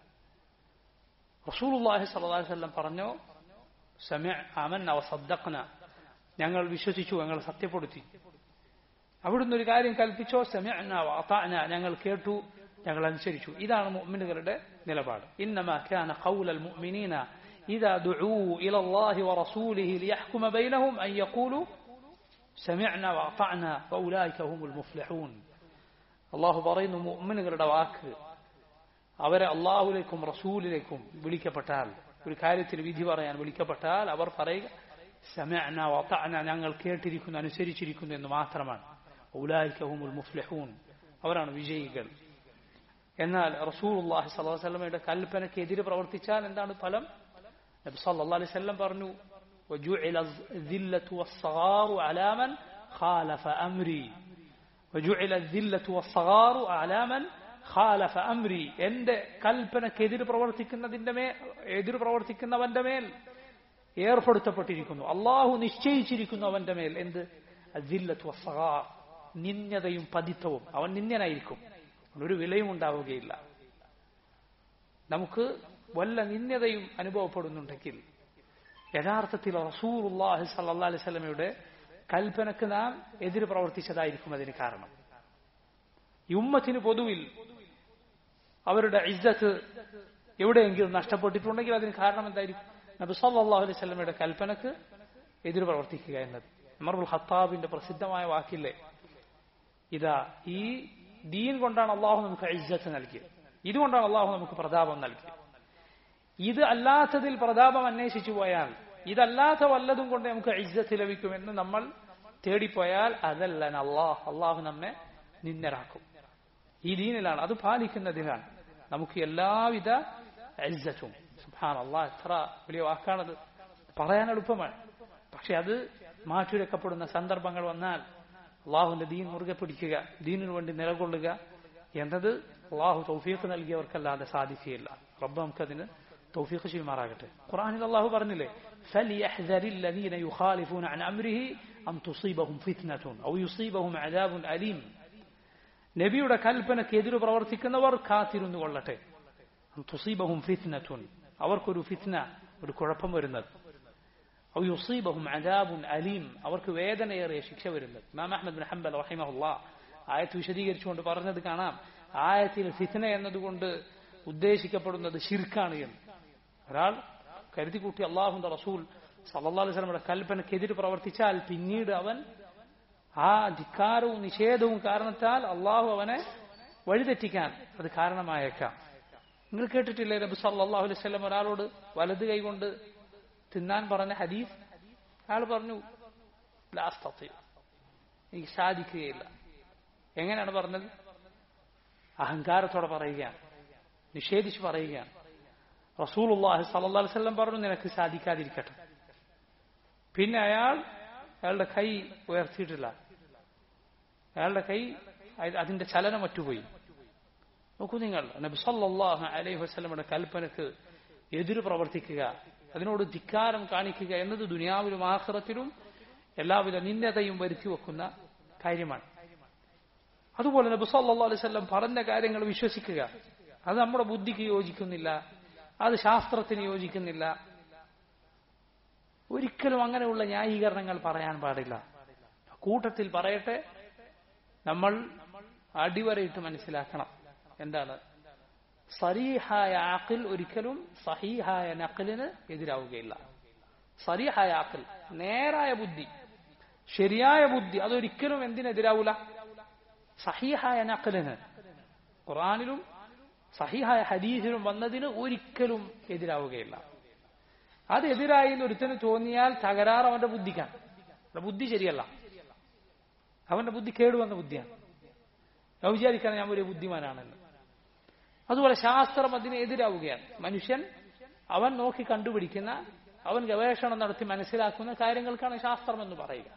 റസൂലുള്ളാഹി സ്വല്ലല്ലാഹു അലൈഹി വസല്ലം പറഞ്ഞു ആമന്ന വസദ്ദഖ്ന, ഞങ്ങൾ വിശ്വസിച്ചു, ഞങ്ങൾ സത്യപ്പെടുത്തി. അവിടുന്ന് ഒരു കാര്യം കൽപ്പിച്ചോ സമിഅന വഅതഅന, ഞങ്ങൾ കേട്ടു, ഞങ്ങൾ അനുസരിച്ചു. ഇതാണ് മുഅ്മിനുകളുടെ നിലപാട്. ഇന്നമാ കാന ഖൗലൽ മുഅ്മിനീന ഇദാ ദുഊ ഇലല്ലാഹി വറസൂലിഹി ലിയഹ്കുമ ബൈനഹും അൻ യഖൂലു സമിഅന വഅതഅന വഉലൈക ഹുമുൽ മുഫ്ലിഹൂൻ. അല്ലാഹു പറയുന്നു, മുഅ്മിനുകളുടെ വാക്ക് അവരെ അല്ലാഹുവിലേക്കും റസൂലിലേക്കും വിളിക്കപ്പെട്ടാൽ, ഒരു കാര്യത്തിൽ വിധി പറയാൻ വിളിക്കപ്പെട്ടാൽ അവർ പറയുക സമിഅന വഅതഅന, ഞങ്ങൾ കേട്ടിരിക്കുന്നു, അനുസരിച്ചിരിക്കുന്നു എന്ന് മാത്രമാണ്. ഉലൈക ഹുമുൽ മുഫ്ലിഹൂൻ, അവരാണ് വിജയികൾ. എന്നാൽ റസൂലുള്ളാഹി സ്വല്ലല്ലാഹു അലൈഹി വസല്ലമയുടെ കൽപ്പനയ്ക്ക് എതിരെ പ്രവർത്തിച്ചാൽ എന്താണ് ഫലം? നബി സല്ലല്ലാഹു അലൈഹി വസല്ലം പറഞ്ഞു വജുഇല الذില്ലതു വസ്സഗാറു അലാ മൻ ഖാലഫ അംരി, വജുഇല الذില്ലതു വസ്സഗാറു അലാ മൻ ഖാലഫ അംരി, എന്റെ കൽപ്പനയ്ക്ക് എതിര് പ്രവർത്തിക്കുന്നവന്റെ മേൽ ഏർപ്പെടുത്തപ്പെട്ടിരിക്കുന്നു, അള്ളാഹു നിശ്ചയിച്ചിരിക്കുന്നു അവന്റെ മേൽ എന്ത്? അദ്ദില്ലത്തു വസ്സഗാർ, നിന്യതയും പതിത്വവും. അവൻ നിന്യനായിരിക്കും, ഒരു വിലയും ഉണ്ടാവുകയില്ല. നമുക്ക് വല്ല നിന്യതയും അനുഭവപ്പെടുന്നുണ്ടെങ്കിൽ യഥാർത്ഥത്തിൽ റസൂലുള്ളാഹി സ്വല്ലല്ലാഹു അലൈഹി വസല്ലമയുടെ കൽപ്പനക്ക് നാം എതിര് പ്രവർത്തിച്ചതായിരിക്കും അതിന് കാരണം. ഈ ഉമ്മത്തിന് പൊതുവിൽ അവരുടെ ഇസ്സത്ത് എവിടെയെങ്കിലും നഷ്ടപ്പെട്ടിട്ടുണ്ടെങ്കിൽ അതിന് കാരണം എന്തായിരിക്കും? നബി സല്ലല്ലാഹു അലൈഹി വസല്ലമയുടെ കൽപ്പനക്ക് എതിര് പ്രവർത്തിക്കുക എന്നത്. ഉമർ ഇബ്നുൽ ഖത്താബിന്റെ പ്രസിദ്ധമായ വാക്കില്ലേ, ഇതാ ഈ ദീൻ കൊണ്ടാണ് അള്ളാഹു നമുക്ക് ഇസ്സത്ത് നൽകിയത്, ഇതുകൊണ്ടാണ് അള്ളാഹു നമുക്ക് പ്രതാപം നൽകിയത്. ഇത് അല്ലാത്തതിൽ പ്രതാപം അന്വേഷിച്ചു പോയാൽ, ഇതല്ലാത്ത വല്ലതും കൊണ്ട് നമുക്ക് ഇസ്സത്ത് ലഭിക്കുമെന്ന് നമ്മൾ തേടിപ്പോയാൽ അതല്ല അള്ളാഹു നമ്മെ നിന്ദരാക്കും. ഈ ദീനിലാണ്, അത് പാലിക്കുന്നതിനാണ് നമുക്ക് എല്ലാവിധ ഇസ്സത്തും. സുബ്ഹാനല്ലാഹ്, എത്ര വലിയ വാക്കാണത്, പറയാൻ എളുപ്പമാണ്. പക്ഷെ അത് മാറ്റിവെക്കപ്പെടുന്ന സന്ദർഭങ്ങൾ വന്നാൽ അള്ളാഹുവിന്റെ ദീൻ മുറുകെ പിടിക്കുക, ദീനിനു വേണ്ടി നിലകൊള്ളുക എന്നത് അള്ളാഹു തൗഫീഖ് നൽകിയവർക്കല്ലാതെ സാധിക്കുകയില്ല. റബ്ബ് നമുക്കതിന് തൗഫീഖ് ചെയ്യുമാറാകട്ടെ. ഖുർആനിൽ അള്ളാഹു പറഞ്ഞില്ലേ, ഫലിയഹ്ദരിൽ ലദീന യുഖാലിഫൂന അൻ അംരിഹി അൻ തുസീബഹും ഫിത്നതുൻ ഔ യുസീബഹും അദാബുൻ അലീം. നബിയുടെ കൽപ്പനയ്ക്ക് എതിര് പ്രവർത്തിക്കുന്നവർ കാത്തിരുന്നു കൊള്ളട്ടെ. അൻ തുസീബഹും ഫിത്നതുൻ, അവർക്കൊരു ഫിത്ന, ഒരു കുഴപ്പം വരുന്നത്. ഔ യുസീബഹും അദാബുൻ അലീം, അവർക്ക് വേദനയേറിയ ശിക്ഷ വരുന്നത്. ഇമാം അഹ്മദ് ബിൻ ഹംബൽ റഹിമഹുല്ലാഹ് ആയത്ത് വിശദീകരിച്ചുകൊണ്ട് പറഞ്ഞത് കാണാം, ആയത്തിൽ ഫിത്ന എന്നതുകൊണ്ട് ഉദ്ദേശിക്കപ്പെടുന്നത് ശിർക്കാണ് എന്ന്. ഒരാൾ കരുതിക്കൂട്ടി അള്ളാഹുവിന്റെ റസൂൽ സല്ലല്ലാഹു അലൈഹി വസല്ലമയുടെ കൽപ്പനയ്ക്കെതിരെ പ്രവർത്തിച്ചാൽ പിന്നീട് അവൻ ആ ധിക്കാരവും നിഷേധവും കാരണത്താൽ അള്ളാഹു അവനെ വഴിതെറ്റിക്കാൻ അത് കാരണമായേക്കാം. നിങ്ങൾ കേട്ടിട്ടില്ലേ നബി സല്ലല്ലാഹു അലൈഹി വസല്ലം ഒരാളോട് വലത് കൈകൊണ്ട് തിന്നാൻ പറഞ്ഞ ഹദീസ്? അയാൾ പറഞ്ഞു, ലാ അസ്തത്തി, എനിക്ക് സാധിക്കുകയില്ല. എങ്ങനെയാണ് പറഞ്ഞത്? അഹങ്കാരത്തോടെ പറയുകയാണ്, നിഷേധിച്ച് പറയുകയാണ്. റസൂലുള്ളാഹി സ്വല്ലല്ലാഹു അലൈഹി വസല്ലം പറഞ്ഞു, നിനക്ക് സാധിക്കാതിരിക്കട്ടെ. പിന്നെ അയാളുടെ കൈ ഉയർത്തിയിട്ടില്ല, അയാളുടെ കൈ അതിന്റെ ചലനം മറ്റുപോയി. നോക്കൂ നിങ്ങൾ, നബി സല്ലല്ലാഹു അലൈഹി വസല്ലമയുടെ കൽപ്പനക്ക് എതിര് പ്രവർത്തിക്കുക, അതിനോട് ധിക്കാരം കാണിക്കുക എന്നത് ദുനിയാവിലും ആഖിറത്തിലും എല്ലാവിധ നിന്ദതയും വരുത്തി വെക്കുന്ന കാര്യമാണ്. അതുപോലെ നബി സല്ലല്ലാഹു അലൈഹി വസല്ലം പറഞ്ഞ കാര്യങ്ങൾ വിശ്വസിക്കുക, അത് നമ്മുടെ ബുദ്ധിക്ക് യോജിക്കുന്നില്ല, അത് ശാസ്ത്രത്തിന് യോജിക്കുന്നില്ല, ഒരിക്കലും അങ്ങനെയുള്ള ന്യായീകരണങ്ങൾ പറയാൻ പാടില്ല. കൂട്ടത്തിൽ പറയട്ടെ, നമ്മൾ അടിവരയിട്ട് മനസ്സിലാക്കണം എന്താണ് സരീഹായ അഖിൽ ഒരിക്കലും സഹീഹായ നഖലിന് എതിരാവുകയില്ല. സരീഹായ അഖിൽ, നേരായ ബുദ്ധി, ശരിയായ ബുദ്ധി, അതൊരിക്കലും എന്തിനെതിരാവൂല? സഹീഹായ നഖലിന്, ഖുർആനിലും സഹീഹായ ഹദീസിലും വന്നതിന് ഒരിക്കലും എതിരാവുകയില്ല. അത് എതിരായി ഒരുത്തന് തോന്നിയാൽ തകരാറ് അവന്റെ ബുദ്ധിക്കാണ്. ബുദ്ധി ശരിയല്ല, അവന്റെ ബുദ്ധി കേടുവന്ന ബുദ്ധിയാണ്. വിചാരിക്കാൻ ഞാൻ ഒരു ബുദ്ധിമാനാണെന്ന്. അതുപോലെ ശാസ്ത്രം അതിന് എതിരാവുകയാണ്. മനുഷ്യൻ അവൻ നോക്കി കണ്ടുപിടിക്കുന്ന, അവൻ ഗവേഷണം നടത്തി മനസ്സിലാക്കുന്ന കാര്യങ്ങൾക്കാണ് ശാസ്ത്രം എന്ന് പറയുക.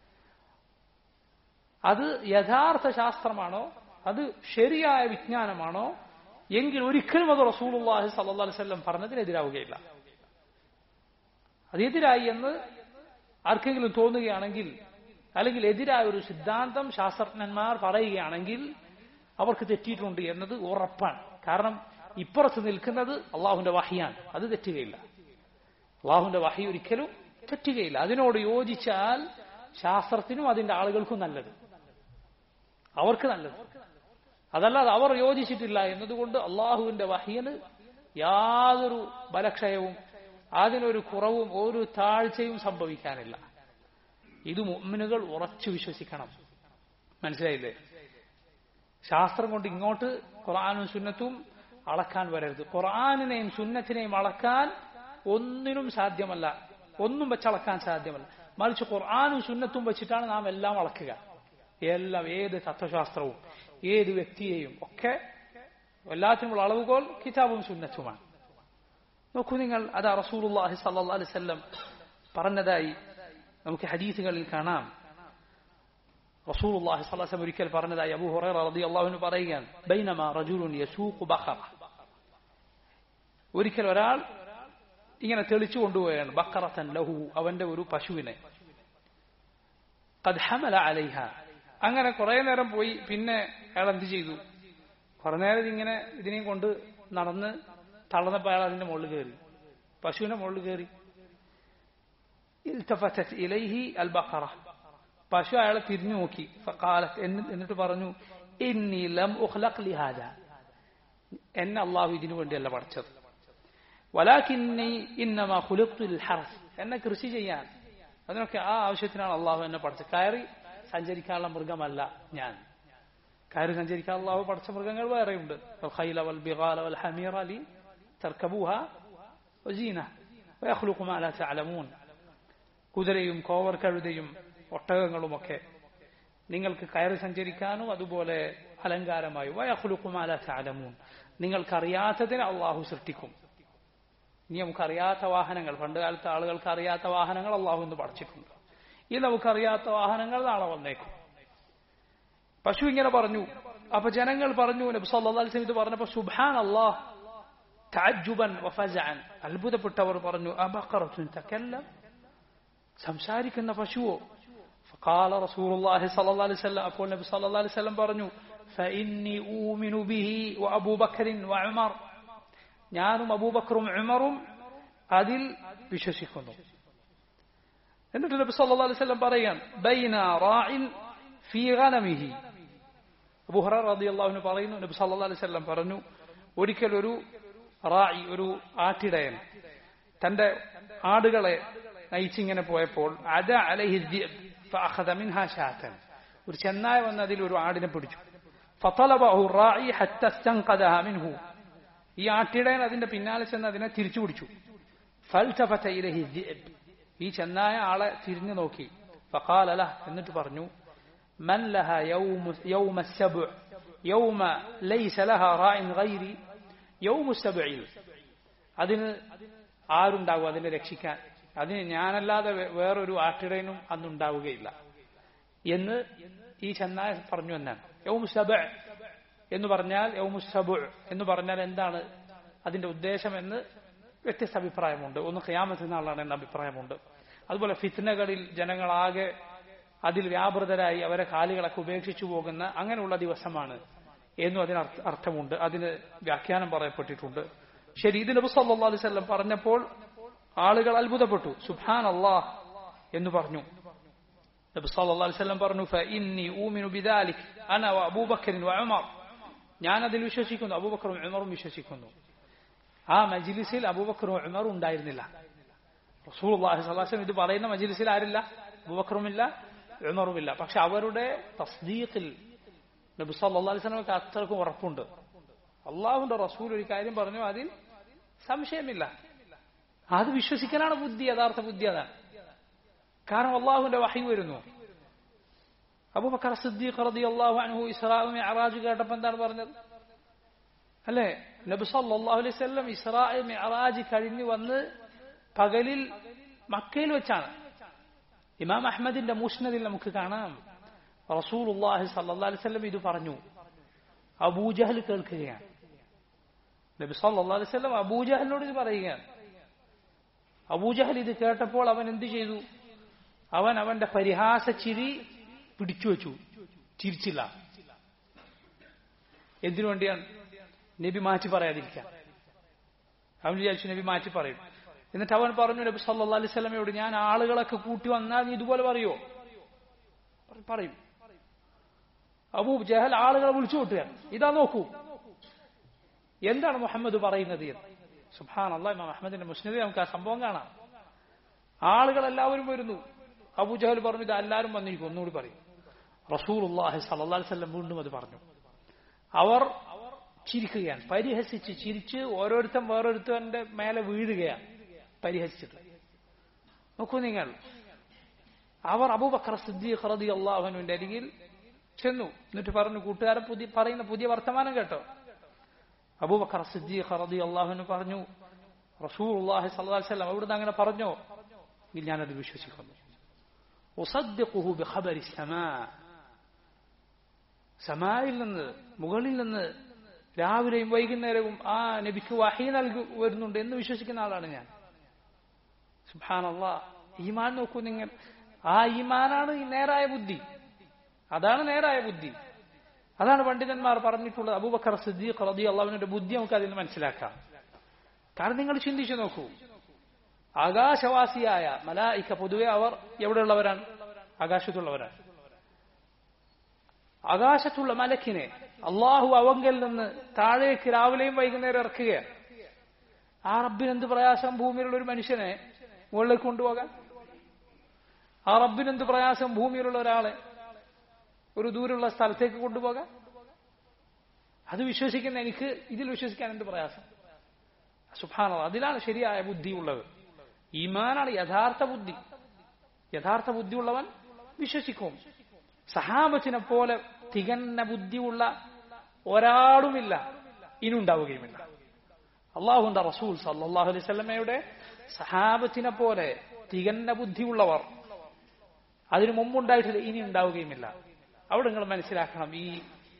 അത് യഥാർത്ഥ ശാസ്ത്രമാണോ, അത് ശരിയായ വിജ്ഞാനമാണോ എങ്കിൽ ഒരിക്കലും അത് റസൂലുള്ളാഹി സ്വല്ലല്ലാഹു അലൈഹി വസല്ലം പറഞ്ഞതിനെതിരാവുകയില്ല. അതെതിരായി എന്ന് ആർക്കെങ്കിലും തോന്നുകയാണെങ്കിൽ, അല്ലെങ്കിൽ എതിരായ ഒരു സിദ്ധാന്തം ശാസ്ത്രജ്ഞന്മാർ പറയുകയാണെങ്കിൽ അവർക്ക് തെറ്റിയിട്ടുണ്ട് എന്നത് ഉറപ്പാണ്. കാരണം ഇപ്പുറത്ത് നിൽക്കുന്നത് അള്ളാഹുവിന്റെ വഹിയാണ്, അത് തെറ്റുകയില്ല. അള്ളാഹുവിന്റെ വഹി ഒരിക്കലും തെറ്റുകയില്ല. അതിനോട് യോജിച്ചാൽ ശാസ്ത്രത്തിനും അതിന്റെ ആളുകൾക്കും നല്ലത്, അവർക്ക് നല്ലത്. അതല്ലാതെ അവർ യോജിച്ചിട്ടില്ല എന്നതുകൊണ്ട് അള്ളാഹുവിന്റെ വഹിയിന് യാതൊരു ബലക്ഷയവും അതിനൊരു കുറവും ഒരു താഴ്ചയും സംഭവിക്കാനില്ല. ഇത് മുഅ്മിനുകൾ ഉറച്ചു വിശ്വസിക്കണം. മനസ്സിലായില്ലേ? ശാസ്ത്രം കൊണ്ട് ഇങ്ങോട്ട് ഖുർആനും സുന്നത്തും അളക്കാൻ വരരുത്. ഖുർആനിനെയും സുന്നത്തിനെയും അളക്കാൻ ഒന്നിനും സാധ്യമല്ല, ഒന്നും വെച്ചളക്കാൻ സാധ്യമല്ല. മറിച്ച് ഖുർആനും സുന്നത്തും വെച്ചിട്ടാണ് നാം എല്ലാം അളക്കുക. എല്ലാം, ഏത് തത്വശാസ്ത്രവും ഏത് വ്യക്തിയെയും ഒക്കെ എല്ലാത്തിനുമുള്ള അളവുകോൽ കിതാബും സുന്നത്തുമാണ്. നോക്കൂ നിങ്ങൾ, അതാ റസൂലുള്ളാഹി സ്വല്ലല്ലാഹു അലൈഹി വസല്ലം പറഞ്ഞതായി നമുക്ക് ഹദീസുകളിൽ കാണാം. റസൂലുള്ളാഹി സ്വല്ലല്ലാഹു അലൈഹി വസല്ലം ഒരിക്കൽ പറഞ്ഞതായി അബൂ ഹുറൈറ റളിയല്ലാഹു അൻഹു പറയുകയാണ്, ബൈനമാ റജുലുൻ യസൂഖു ബഖറ, ഒരിക്കൽ ഒരാൾ ഇങ്ങനെ തെളിച്ചു കൊണ്ടുപോവുകയാണ്, ബഖറതൻ ലഹു, അവന്റെ ഒരു പശുവിനെ, ഖദ് ഹമല അലൈഹ, അങ്ങനെ കുറെ നേരം പോയി. പിന്നെ അയാൾ എന്ത് ചെയ്തു? കുറെ നേരം ഇങ്ങനെ ഇതിനെയും കൊണ്ട് നടന്ന് തളർന്നപ്പോൾ അയാൾ അതിന്റെ മുകളിൽ കയറി, പശുവിന്റെ മുകളിൽ കയറി. ഇൽതഫതത് ഇലൈഹി അൽ ബഖറ. പശു അയാളെ തിരിഞ്ഞു നോക്കി. ഫഖാലത്, എന്നിട്ട് പറഞ്ഞു, ഇന്നി ലം ഉഖ്ലഖ് ലിഹാദ, എന്നെ അല്ലാഹു ഇതിനു വേണ്ടിയല്ല പഠിച്ചത്. വലാകിന്നി ഇന്നമാ ഖുലിഖ്തു ലിൽ ഹർസ്, എന്നെ കൃഷി ചെയ്യാൻ, അതിനൊക്കെ ആ ആവശ്യത്തിനാണ് അല്ലാഹു എന്നെ പഠിച്ചത്. കയറി സഞ്ചരിക്കാനുള്ള മൃഗമല്ല ഞാൻ. കയറി സഞ്ചരിക്കാൻ അല്ലാഹു പഠിച്ച മൃഗങ്ങൾ വേറെയുണ്ട്. ഖൈല വൽ ബിഗാല വൽ ഹമീറ ലി തർകബൂഹ വസീന വയഖ്ലുഖു മാ ലാ തഅലമൂൻ. കുതിരയും കോവർ കഴുതയും ഒട്ടകങ്ങളുമൊക്കെ നിങ്ങൾക്ക് കയറി സഞ്ചരിക്കാനും അതുപോലെ അലങ്കാരമായി. വയഖ്ലുഖു മാ ലാ തഅലമൂൻ, നിങ്ങൾക്കറിയാത്തതിനെ അല്ലാഹു സൃഷ്ടിക്കും. ഇനി നമുക്കറിയാത്ത വാഹനങ്ങൾ, പണ്ട് കാലത്ത് ആളുകൾക്ക് അറിയാത്ത വാഹനങ്ങൾ അല്ലാഹു ഇന്ന് പഠിച്ചിട്ടുണ്ട്. ഈ നമുക്കറിയാത്ത വാഹനങ്ങൾ നാളെ വന്നേക്കും. പശു ഇങ്ങനെ പറഞ്ഞു. അപ്പൊ ജനങ്ങൾ പറഞ്ഞു, നബി സല്ലല്ലാഹു അലൈഹി വസല്ലം ഇത് പറഞ്ഞപ്പോ സുബ്ഹാനല്ലാഹ് തഅജ്ജുബൻ വഫസഅൻ, അത്ഭുതപ്പെട്ടവർ പറഞ്ഞു, അബഖറത്തുൻ തകല്ലം, സംസാരിക്കുന്ന പശുവോ? ഫഖാല റസൂലുള്ളാഹി സ്വല്ലല്ലാഹു അലൈഹി വസല്ലം, അപ്പോൾ നബി സല്ലല്ലാഹു അലൈഹി വസല്ലം പറഞ്ഞു, ഫഇന്നി ഊമിനു ബിഹി വഅബൂബക്കർ വഉമർ, ഞാനും അബൂബക്കറും ഉമറും അതിൽ വിശ്വസിക്കുന്നു. എന്നിട്ട് നബി സല്ലല്ലാഹു അലൈഹി വസല്ലം പറയാൻ, ബൈന റാഇൻ ഫീ ഗനമിഹി, അബൂ ഹുറൈറ റളിയല്ലാഹു അൻഹു പറയുന്നു, നബി സല്ലല്ലാഹു അലൈഹി വസല്ലം പറഞ്ഞു, ഒരിക്കൽ ഒരു റാഇ, ഒരു ആട്ടിടയൻ തന്റെ ആടുകളെ നയിച്ചിങ്ങനെ പോയപ്പോൾ അദ അലൈഹി ദിഅബ് ഫഅഖദ മിൻഹാ ശാതൻ, ഒരു ചെന്നായ വന്ന് അതിൽ ഒരു ആടിനെ പിടിച്ചു. ഫതലബഹു റാഇ ഹത്ത ഇസ്തൻഖദഹ മിൻഹു, ഈ ആട്ടിടയൻ അതിന്റെ പിന്നാലെ ചെന്ന് അതിനെ തിരിച്ചു പിടിച്ചു. ഫൽതഫത ഇലൈഹി ദിഅബ്, ഈ ചെന്നായ ആളെ തിരിഞ്ഞു നോക്കി. ഫഖാല ലഹു, എന്നിട്ട് പറഞ്ഞു, മൻ ലഹ യൗമ അസ്സബ്ഉ യൗമ ലൈസ ലഹ റാഇൻ ഗൈരി യൗമ അസ്സബ്ഇൽ, അതിന് ആരുണ്ടാവും അതിനെ രക്ഷിക്കാൻ? അതിന് ഞാനല്ലാതെ വേറൊരു ആട്ടിടയനും അന്നുണ്ടാവുകയില്ല എന്ന് ഈ ചെന്നായ പറഞ്ഞു എന്നാണ്. യൗമു സബ്അ് എന്ന് പറഞ്ഞാൽ, യൗമു സബ്ഉ എന്ന് പറഞ്ഞാൽ എന്താണ് അതിന്റെ ഉദ്ദേശം എന്ന് വ്യത്യസ്ത അഭിപ്രായമുണ്ട്. ഒന്ന് ഖിയാമത്ത് നാളാണ് എന്ന അഭിപ്രായമുണ്ട്. അതുപോലെ ഫിത്നകളിൽ ജനങ്ങളാകെ അതിൽ വ്യാപൃതരായി അവരെ കാലുകളൊക്കെ ഉപേക്ഷിച്ചു പോകുന്ന അങ്ങനെയുള്ള ദിവസമാണ് എന്നും അതിന് അർത്ഥമുണ്ട്. അതിന് വ്യാഖ്യാനം പറയപ്പെട്ടിട്ടുണ്ട്. ശരി, ഇത് നബി സല്ലല്ലാഹു അലൈഹി വസല്ലം പറഞ്ഞപ്പോൾ ആളുകൾ അത്ഭുതപ്പെട്ടു. സുബ്ഹാനല്ലാഹ് എന്ന് പറഞ്ഞു. നബി സല്ലല്ലാഹു അലൈഹി വസല്ലം പറഞ്ഞു, ഫഇന്നി ഊമിനു ബിദാലിക് അന വഅബൂബക്കർ വഉമർ, ഞാൻ അതിൽ വിശ്വസിക്കുന്നു, അബൂബക്കറും ഉമറും വിശ്വസിക്കുന്നു. ആ മജ്ലിസിൽ അബൂബക്കറും ഉമറും ഉണ്ടായിരുന്നില്ല. റസൂലുള്ളാഹി സ്വല്ലല്ലാഹു അലൈഹി വസല്ലം ഇത് പറയുന്ന മജ്ലിസിൽ ആരില്ല? അബൂബക്കറുമില്ല, ഉമറുമില്ല. പക്ഷെ അവരുടെ തസ്ദീഖിൽ നബി സല്ലല്ലാഹു അലൈഹി വസല്ലമക്ക് അത്രക്കും ഉറപ്പുണ്ട്. അള്ളാഹുവിന്റെ റസൂൽ ഒരു കാര്യം പറഞ്ഞു, അതിൽ സംശയമില്ല. അത് വിശ്വസിക്കാനാണ് ബുദ്ധി, യഥാർത്ഥ ബുദ്ധി അതാണ്. കാരണം അള്ളാഹുവിന്റെ വഹി വരുന്നു. അബൂബക്കർ സിദ്ദീഖ് റളിയല്ലാഹു അൻഹു ഇസ്രാ മിഅ്റാജ് കേട്ടപ്പോൾ എന്താണ് പറഞ്ഞത്? അല്ലേ, നബി സല്ലല്ലാഹു അലൈഹി വസല്ലം ഇസ്രാ മിഅ്റാജ് കഴിഞ്ഞു വന്ന് പകലിൽ മക്കയിൽ വെച്ചാണ്. ഇമാം അഹ്മദിന്റെ മുസ്നദിൽ നമുക്ക് കാണാം, റസൂലുള്ളാഹി സ്വല്ലല്ലാഹു അലൈഹി വസല്ലം ഇത് പറഞ്ഞു. അബൂജഹൽ കേൾക്കുകയാണ്. നബി സല്ലല്ലാഹു അലൈഹി വസല്ലം അബൂജഹലിനോട് ഇത് പറയുകയാണ്. അബൂജഹൽ ഇത് കേട്ടപ്പോൾ അവൻ എന്ത് ചെയ്തു? അവൻ അവന്റെ പരിഹാസ ചിരി പിടിച്ചു വെച്ചു, ചിരിച്ചില്ല. എന്തിനു വേണ്ടിയാണ്? നബി മാറ്റി പറയാതിരിക്കാൻ. അവൻ വിചാരിച്ചു നബി മാറ്റി പറയും. എന്നിട്ട് അവൻ പറഞ്ഞു നബി സല്ലല്ലാഹു അലൈഹി വസല്ലമയോട്, ഞാൻ ആളുകളൊക്കെ കൂട്ടി വന്നാൽ നീ ഇതുപോലെ പറയോ? പറയും. അബൂ ജഹൽ ആളുകളെ വിളിച്ചു കൂട്ടുകയാണ്, ഇതാ നോക്കൂ എന്താണ് മുഹമ്മദ് പറയുന്നത് എന്ന്. സുബ്ഹാനല്ലാഹ്, ഇമാം അഹ്മദിന്റെ മുസ്നദിൽ നമുക്ക് ആ സംഭവം കാണാം. ആളുകളെല്ലാവരും വരുന്നു. അബൂ ജഹൽ പറഞ്ഞു, ഇത് എല്ലാവരും വന്നിരിക്കും, ഒന്നുകൂടി പറയും. റസൂലുള്ളാഹി സ്വല്ലല്ലാഹു അലൈഹി വസല്ലം വീണ്ടും അത് പറഞ്ഞു. അവർ ചിരിക്കുകയാണ്, പരിഹസിച്ച് ചിരിച്ച് ഓരോരുത്തൻ വേറൊരുത്തന്റെ മേലെ വീഴുകയാണ് പരിഹസിച്ചിട്ട്. നോക്കൂ നിങ്ങൾ, അവർ അബൂബക്കർ സിദ്ദീഖ് റളിയല്ലാഹു അൻഹുവിന്റെ അരികിൽ ചെന്നു. എന്നിട്ട് പറഞ്ഞു, കൂട്ടുകാരൻ പറയുന്ന പുതിയ വർത്തമാനം കേട്ടോ? അബൂബക്കർ സിദ്ദീഖ് റളിയല്ലാഹു അൻഹു പറഞ്ഞു, റസൂലുള്ളാഹി സ്വല്ലല്ലാഹു അലൈഹി വസല്ലം അവിടുന്ന് അങ്ങനെ പറഞ്ഞോ? ഞാനത് വിശ്വസിക്കുന്നു. ഉസദ്ദിഖുഹു ബിഖബരി സമാ, സമായിൽ നിന്ന്, മുകളിൽ നിന്ന് രാവിലെയും വൈകുന്നേരവും ആ നബിക്ക് വഹി വരുന്നുണ്ട് എന്ന് വിശ്വസിക്കുന്ന ആളാണ് ഞാൻ. സുബ്ഹാനല്ലാഹ്, ഈമാൻ നോക്കൂ നിങ്ങൾ. ആ ഈമാനാണ് ഈ നേരായ ബുദ്ധി. അതാണ് നേരായ ബുദ്ധി. അതാണ് പണ്ഡിതന്മാർ പറഞ്ഞിട്ടുള്ളത്. അബൂബക്കർ സിദ്ദീഖ് റളിയല്ലാഹു അൻഹുവിന്റെ ബുദ്ധി നമുക്ക് അതിൽ നിന്ന് മനസ്സിലാക്കാം. കാരണം നിങ്ങൾ ചിന്തിച്ചു നോക്കൂ, ആകാശവാസിയായ മലായിക പൊതുവെ അവർ എവിടെയുള്ളവരാണ്? ആകാശത്തുള്ളവരാണ്. ആകാശത്തുള്ള മലക്കിനെ അള്ളാഹു അവങ്കൽ നിന്ന് താഴേക്ക് രാവിലെയും വൈകുന്നേരം ഇറക്കുകയാണ്. ആ റബ്ബിനെന്ത് പ്രയാസം ഭൂമിയിലുള്ള ഒരു മനുഷ്യനെ മുകളിലേക്ക് കൊണ്ടുപോകാൻ? ആ റബ്ബിനെന്ത് പ്രയാസം ഭൂമിയിലുള്ള ഒരാളെ ഒരു ദൂരമുള്ള സ്ഥലത്തേക്ക് കൊണ്ടുപോകാൻ? അത് വിശ്വസിക്കുന്ന എനിക്ക് ഇതിൽ വിശ്വസിക്കാൻ എന്ത് പ്രയാസം? സുബ്ഹാനല്ലാഹ്, അതിലാണ് ശരിയായ ബുദ്ധിയുള്ളത്. ഈമാനാണ് യഥാർത്ഥ ബുദ്ധി. യഥാർത്ഥ ബുദ്ധിയുള്ളവൻ വിശ്വസിക്കും. സഹാബത്തിനെ പോലെ തികഞ്ഞ ബുദ്ധിയുള്ള ഒരാളുമില്ല, ഇനുണ്ടാവുകയുമില്ല. അള്ളാഹുവിന്റെ റസൂൽ സല്ലല്ലാഹു അലൈഹി വസല്ലമയുടെ സഹാബത്തിനെ പോലെ തികഞ്ഞ ബുദ്ധിയുള്ളവർ അതിനു മുമ്പുണ്ടായിട്ടില്ല, ഇനി ഉണ്ടാവുകയുമില്ല. അവിടെ നിങ്ങൾ മനസ്സിലാക്കണം, ഈ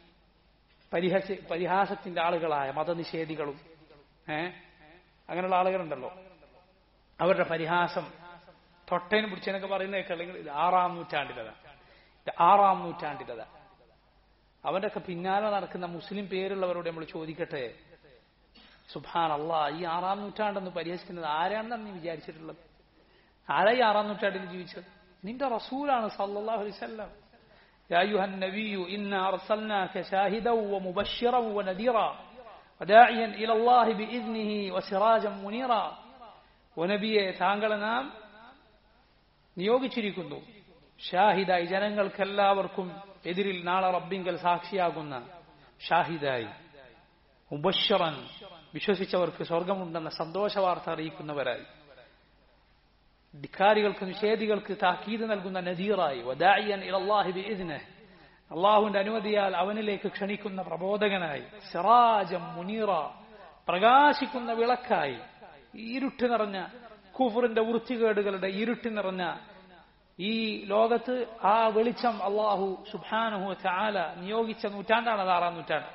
പരിഹാസത്തിന്റെ ആളുകളായ മതനിഷേധികളും അങ്ങനെയുള്ള ആളുകളുണ്ടല്ലോ, അവരുടെ പരിഹാസം തൊട്ടേനും പിടിച്ചെന്നൊക്കെ പറയുന്നതൊക്കെ അല്ലെങ്കിൽ ഇത് 6-ാം നൂറ്റാണ്ടിലതാണ്, ഇത് 6-ാം നൂറ്റാണ്ടിലതാണ്. അവരുടെയൊക്കെ പിന്നാലെ നടക്കുന്ന മുസ്ലിം പേരുള്ളവരോട് നമ്മൾ ചോദിക്കട്ടെ, സുബ്ഹാനല്ലാഹ്, ഈ 6-ാം നൂറ്റാണ്ടെന്ന് പരിഹസിക്കുന്നത് ആരാണെന്നാണ് നീ വിചാരിച്ചിട്ടുള്ളത്? ആരാ ഈ 6-ാം നൂറ്റാണ്ടിൽ ജീവിച്ചത്? നിന്റെ റസൂലാണ് സല്ലല്ലാഹു അലൈഹി വസല്ലം. യാ അയ്യുഹൻ നബിയ്യു ഇന്നാ അർസൽനാക ശാഹിദൻ വമുബശ്ശിറൻ വനദീറാ വദാഇയൻ ഇലല്ലാഹി ബിഇദ്നിഹി വസിറാജൻ മുനീറാ. ഓ നബിയെ, താങ്കളെ നാം നിയോഗിച്ചിരിക്കുന്നു ഷാഹിദായി, ജനങ്ങൾക്കെല്ലാവർക്കും എതിരിൽ നാളെ റബ്ബിങ്കൽ സാക്ഷിയാകുന്ന ഷാഹിദായി, മുബശ്ശിറൻ, വിശ്വസിച്ചവർക്ക് സ്വർഗമുണ്ടെന്ന സന്തോഷ വാർത്ത അറിയിക്കുന്നവരായി, ധിക്കാരികൾക്ക് നിഷേധികൾക്ക് താക്കീത് നൽകുന്ന നദീറായി, വദാഇയൻ ഇലല്ലാഹി ബിഇദ്നിഹി, അള്ളാഹുവിന്റെ അനുമതിയാൽ അവനിലേക്ക് ക്ഷണിക്കുന്ന പ്രബോധകനായി, സിറാജം മുനീറ, പ്രകാശിക്കുന്ന വിളക്കായി, ഇരുട്ട് നിറഞ്ഞ കുഫറിന്റെ വൃത്തികേടുകളുടെ ഇരുട്ട് നിറഞ്ഞ ഈ ലോകത്ത് ആ വെളിച്ചം അള്ളാഹു സുബ്ഹാനഹു വതആല നിയോഗിച്ച നൂറ്റാണ്ടാണ് 6-ാം നൂറ്റാണ്ട്.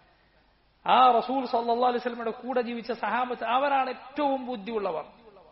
ആ റസൂൽ സല്ലല്ലാഹു അലൈഹി വസല്ലമയുടെ കൂടെ ജീവിച്ച സഹാബത്ത് അവരാണ് ഏറ്റവും ബുദ്ധിയുള്ളവർ.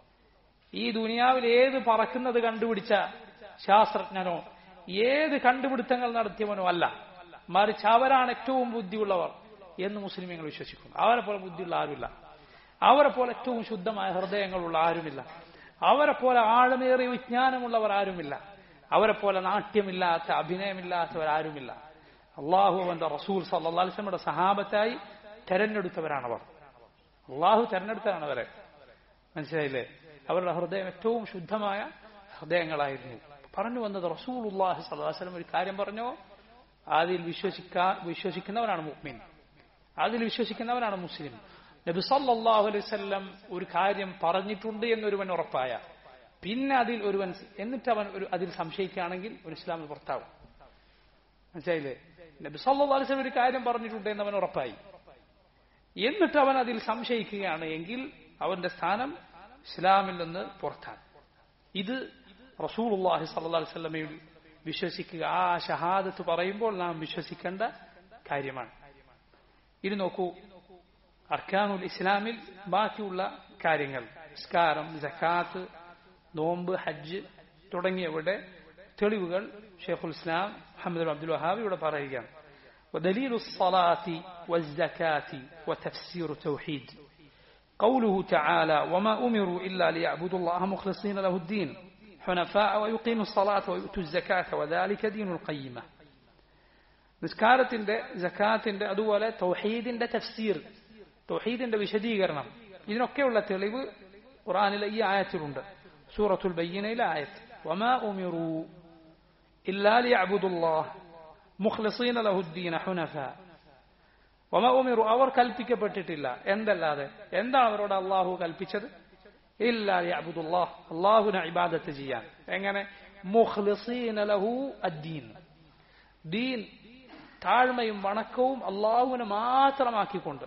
ഈ ദുനിയാവിൽ ഏത് പറക്കുന്നത് കണ്ടുപിടിച്ച ശാസ്ത്രജ്ഞനോ ഏത് കണ്ടുപിടുത്തങ്ങൾ നടത്തിയവനോ അല്ല, മറിച്ച് അവരാണ് ഏറ്റവും ബുദ്ധിയുള്ളവർ എന്ന് മുസ്ലിമീങ്ങൾ വിശ്വസിക്കുന്നു. അവരെ പോലെ ബുദ്ധിയുള്ള ആരുമില്ല, അവരെ പോലെ ഏറ്റവും ശുദ്ധമായ ഹൃദയങ്ങളുള്ള ആരുമില്ല, അവരെ പോലെ ആഴമേറിയ വിജ്ഞാനമുള്ളവർ ആരുമില്ല, അവരെ പോലെ നാട്യമില്ലാത്ത അഭിനയമില്ലാത്തവരാരുമില്ല. അള്ളാഹു അവന്റെ റസൂൽ സല്ലല്ലാഹു അലൈഹി വസല്ലമയുടെ സഹാബത്തായി തെരഞ്ഞെടുത്തവരാണവർ. അള്ളാഹു തെരഞ്ഞെടുത്തവരാണ് അവരെ. മനസ്സിലായില്ലേ? അവരുടെ ഹൃദയം ഏറ്റവും ശുദ്ധമായ ഹൃദയങ്ങളായിരുന്നു. പറഞ്ഞു വന്നത് റസൂലുള്ളാഹി സ്വല്ലല്ലാഹു അലൈഹി വസല്ലം ഒരു കാര്യം പറഞ്ഞോ, അതിൽ വിശ്വസിക്കുന്നവനാണ് മുഅ്മിൻ, അതിൽ വിശ്വസിക്കുന്നവനാണ് മുസ്ലിം. നബി സല്ലല്ലാഹു അലൈഹി വസല്ലം ഒരു കാര്യം പറഞ്ഞിട്ടുണ്ട് എന്നൊരുവൻ ഉറപ്പായ, പിന്നെ അതിൽ ഒരുവൻ എന്നിട്ട് അവൻ അതിൽ സംശയിക്കുകയാണെങ്കിൽ ഒരു ഇസ്ലാമിൽ പുറത്താവും. മനസ്സിലായില്ലേ? നബി സല്ലല്ലാഹു അലൈഹി വസല്ലം ഒരു കാര്യം പറഞ്ഞിട്ടുണ്ട് എന്നവൻ ഉറപ്പായി, എന്നിട്ട് അവൻ അതിൽ സംശയിക്കുകയാണ് എങ്കിൽ അവന്റെ സ്ഥാനം ഇസ്ലാമിൽ നിന്ന് പുറത്താണ്. ഇത് റസൂലുള്ളാഹി സ്വല്ലല്ലാഹു അലൈഹി വസല്ലമയിൽ വിശ്വസിക്കുക, ആ ഷഹാദത്ത് പറയുമ്പോൾ നാം വിശ്വസിക്കേണ്ട കാര്യമാണ്. ഇത് നോക്കൂ, അർക്കാനുൽ ഇസ്ലാമിൽ ബാക്കിയുള്ള കാര്യങ്ങൾ, നിസ്കാരം, സക്കാത്ത്, നോമ്പ്, ഹജ്ജ് തുടങ്ങിയവയുടെ തെളിവുകൾ ഷെയ്ഖുൽ ഇസ്ലാം മുഹമ്മദ് ബിൻ അബ്ദുൽ വഹാബ് ഇവിടെ പറയുകയാണ്. ودليل الصلاة والزكاة وتفسير توحيد قوله تعالى وما أمروا إلا ليعبدوا الله مخلصين له الدين حنفاء ويقيموا الصلاة ويؤتوا الزكاة وذلك دين القيمة. നിസ്കാരത്തിന്റെ സക്കാത്തിന്റെ അതുപോലെ തൗഹീദിന്റെ തഫ്സീർ, തൗഹീദിന്റെ വിശദീകരണം, ഇതിനൊക്കെയുള്ള തെളിവ് ഖുർആനിലെ ഈ ആയത്തിലുണ്ട്. സൂറത്തുൽ ബയ്യിനയിലെ ആയത്ത് വമാ ഉമിറു ഇല്ലാ ലിയഅ്ബുദുല്ലാഹ് മുഖ്ലിസീന ലഹുദ്ദീന ഹുനഫാ. വമാ ഉമിറു, അവർ കൽപ്പിക്കപ്പെട്ടിട്ടില്ല, എന്തല്ലാതെ. എന്താണ് അവരോട് അള്ളാഹു കൽപ്പിച്ചത്? ഇല്ലാ ലിയഅ്ബുദുല്ലാഹ്, അള്ളാഹുവിനെ ഇബാദത്ത് ചെയ്യാൻ. എങ്ങനെ? മുഖ്ലിസീന ലഹു അദ്ദീൻ, ദീൻ താഴ്മയും വണക്കവും അള്ളാഹുവിനെ മാത്രമാക്കിക്കൊണ്ട്,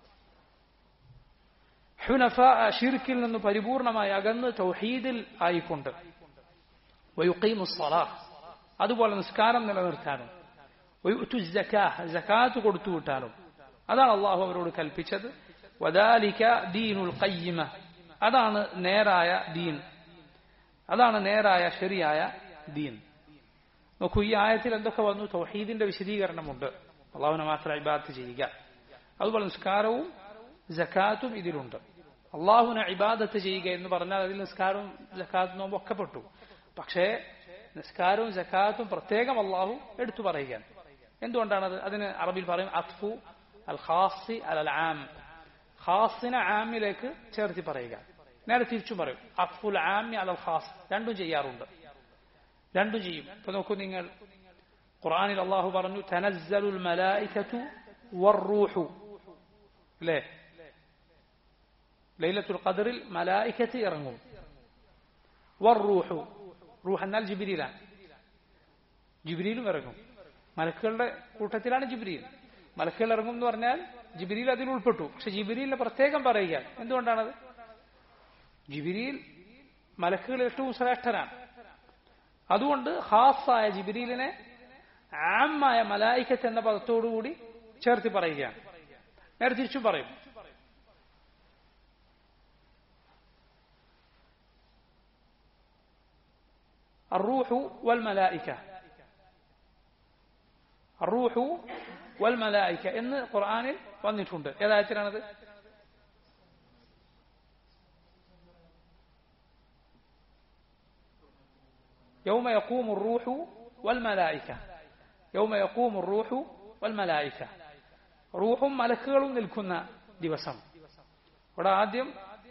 ഹുനഫാ, ശിർക്കിൽ നിന്ന് പരിപൂർണമായി അകന്ന് തൗഹീദിൽ ആയിക്കൊണ്ട്, വയുഖീമുസ് സ്വലാഹ്, അതുപോലെ നിസ്കാരം നിലനിർത്താനും, വയുഅ്തു സക്കാഹ്, സകാത്ത് കൊടുത്തുവിട്ടാനും. അതാണ് അള്ളാഹു അവരോട് കൽപ്പിച്ചത്. വദാലിക ദീനുൽ ഖയ്യിമ, അതാണ് നേരായ ദീൻ, അതാണ് നേരായ ശരിയായ ദീൻ. നോക്കൂ, ഈ ആയത്തിൽ എന്തൊക്കെ വന്നു? തൗഹീദിന്റെ വിശദീകരണമുണ്ട്, അള്ളാഹുവിനെ മാത്രം ഇബാദത്ത് ചെയ്യുക. അതുപോലെ നിസ്കാരവും സക്കാത്തും ഇതിലുണ്ട്. അള്ളാഹുവിനെ ഇബാദത്ത് ചെയ്യുക എന്ന് പറഞ്ഞാൽ അതിൽ നിസ്കാരവും സക്കാത്തും നോമ്പും ഒക്കെ പെട്ടു. പക്ഷേ നിസ്കാരവും സക്കാത്തും പ്രത്യേകം അള്ളാഹു എടുത്തു പറയുകയാണ്. എന്തുകൊണ്ടാണത്? അതിന് അറബിയിൽ പറയും അത്ഫു അൽ ഖാസി അൽ ആം, ഖാസിനെ ആമിലേക്ക് ചേർത്തി പറയുക. നേരെ തിരിച്ചും പറയും അത്ഫുൽ ആമി അൽ ഖാസ്. രണ്ടും ചെയ്യാറുണ്ട്, രണ്ടും ചെയ്യും. ഇപ്പൊ നോക്കൂ നിങ്ങൾ, ഖുർആനിൽ അള്ളാഹു പറഞ്ഞു തനസ്സലുൽ മലായികതു വറൂഹു, അല്ലേ? ലൈലത്തുൽ ഖദ്റിൽ മലായികത്ത് ഇറങ്ങും. വറൂഹു, റൂഹ് എന്നാൽ ജിബ്രീലാണ്, ജിബ്രീലും ഇറങ്ങും. മലക്കുകളുടെ കൂട്ടത്തിലാണ് ജിബ്രീൽ. മലക്കുകൾ ഇറങ്ങും എന്ന് പറഞ്ഞാൽ ജിബ്രീൽ അതിൽ ഉൾപ്പെട്ടു. പക്ഷെ ജിബ്രീലിനെ പ്രത്യേകം പറയുക. എന്തുകൊണ്ടാണത്? ജിബ്രീൽ മലക്കുകൾ ഏറ്റവും ശ്രേഷ്ഠനാണ്. അതുകൊണ്ട് ഖാസായ ജിബ്രീലിനെ ആമായ മലായികത്ത് എന്ന പദത്തോടുകൂടി ചേർത്തി പറയുകയാണ്. നേരെ തിരിച്ചും പറയും. الروح والملائكة, الروح والملائكة എന്ന് ഖുർആനിൽ വന്നിട്ടുണ്ട്. ഏതായത്തിലാണത്? يوم يقوم الروح والملائكة, يوم يقوم الروح والملائكة, റൂഹും മലക്കുകളും നിൽക്കുന്ന ദിവസം. ഇവിടെ ആദ്യം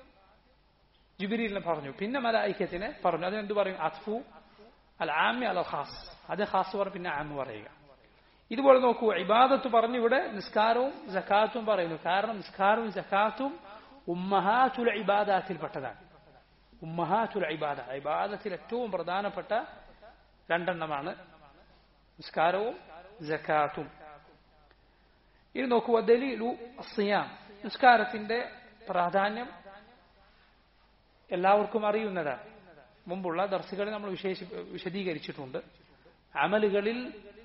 ജിബ്രീലിനെ പറഞ്ഞു, പിന്നെ മലായികത്തിനെ പറഞ്ഞു. അതിനെന്ത് പറയും? അത്ഫു അൽ ആമി അൽ ഖാസ്. അത് ഖാസ് പറഞ്ഞു, പിന്നെ ആമ് പറയുക. ഇതുപോലെ നോക്കൂ, ഇബാദത്ത് പറഞ്ഞു, ഇവിടെ നിസ്കാരവും സക്കാത്തും പറയുന്നു. കാരണം നിസ്കാരവും സക്കാത്തും ഉമ്മഹാത്തുൽ ഇബാദാത്തിൽപ്പെട്ടതാണ്. ഉമ്മഹാത്തുൽ ഇബാദ, ഇബാദത്തിൽ ഏറ്റവും പ്രധാനപ്പെട്ട രണ്ടെണ്ണമാണ് നിസ്കാരവും സക്കാത്തും. ഇനി നോക്കൂ, ദലീലു അസ്സിയാം, നിസ്കാരത്തിന്റെ പ്രാധാന്യം എല്ലാവർക്കും അറിയുന്നതാണ്. മുമ്പുള്ള ദർസുകളിൽ നമ്മൾ വിശദീകരിച്ചിട്ടുണ്ട്. അമലുകളിൽ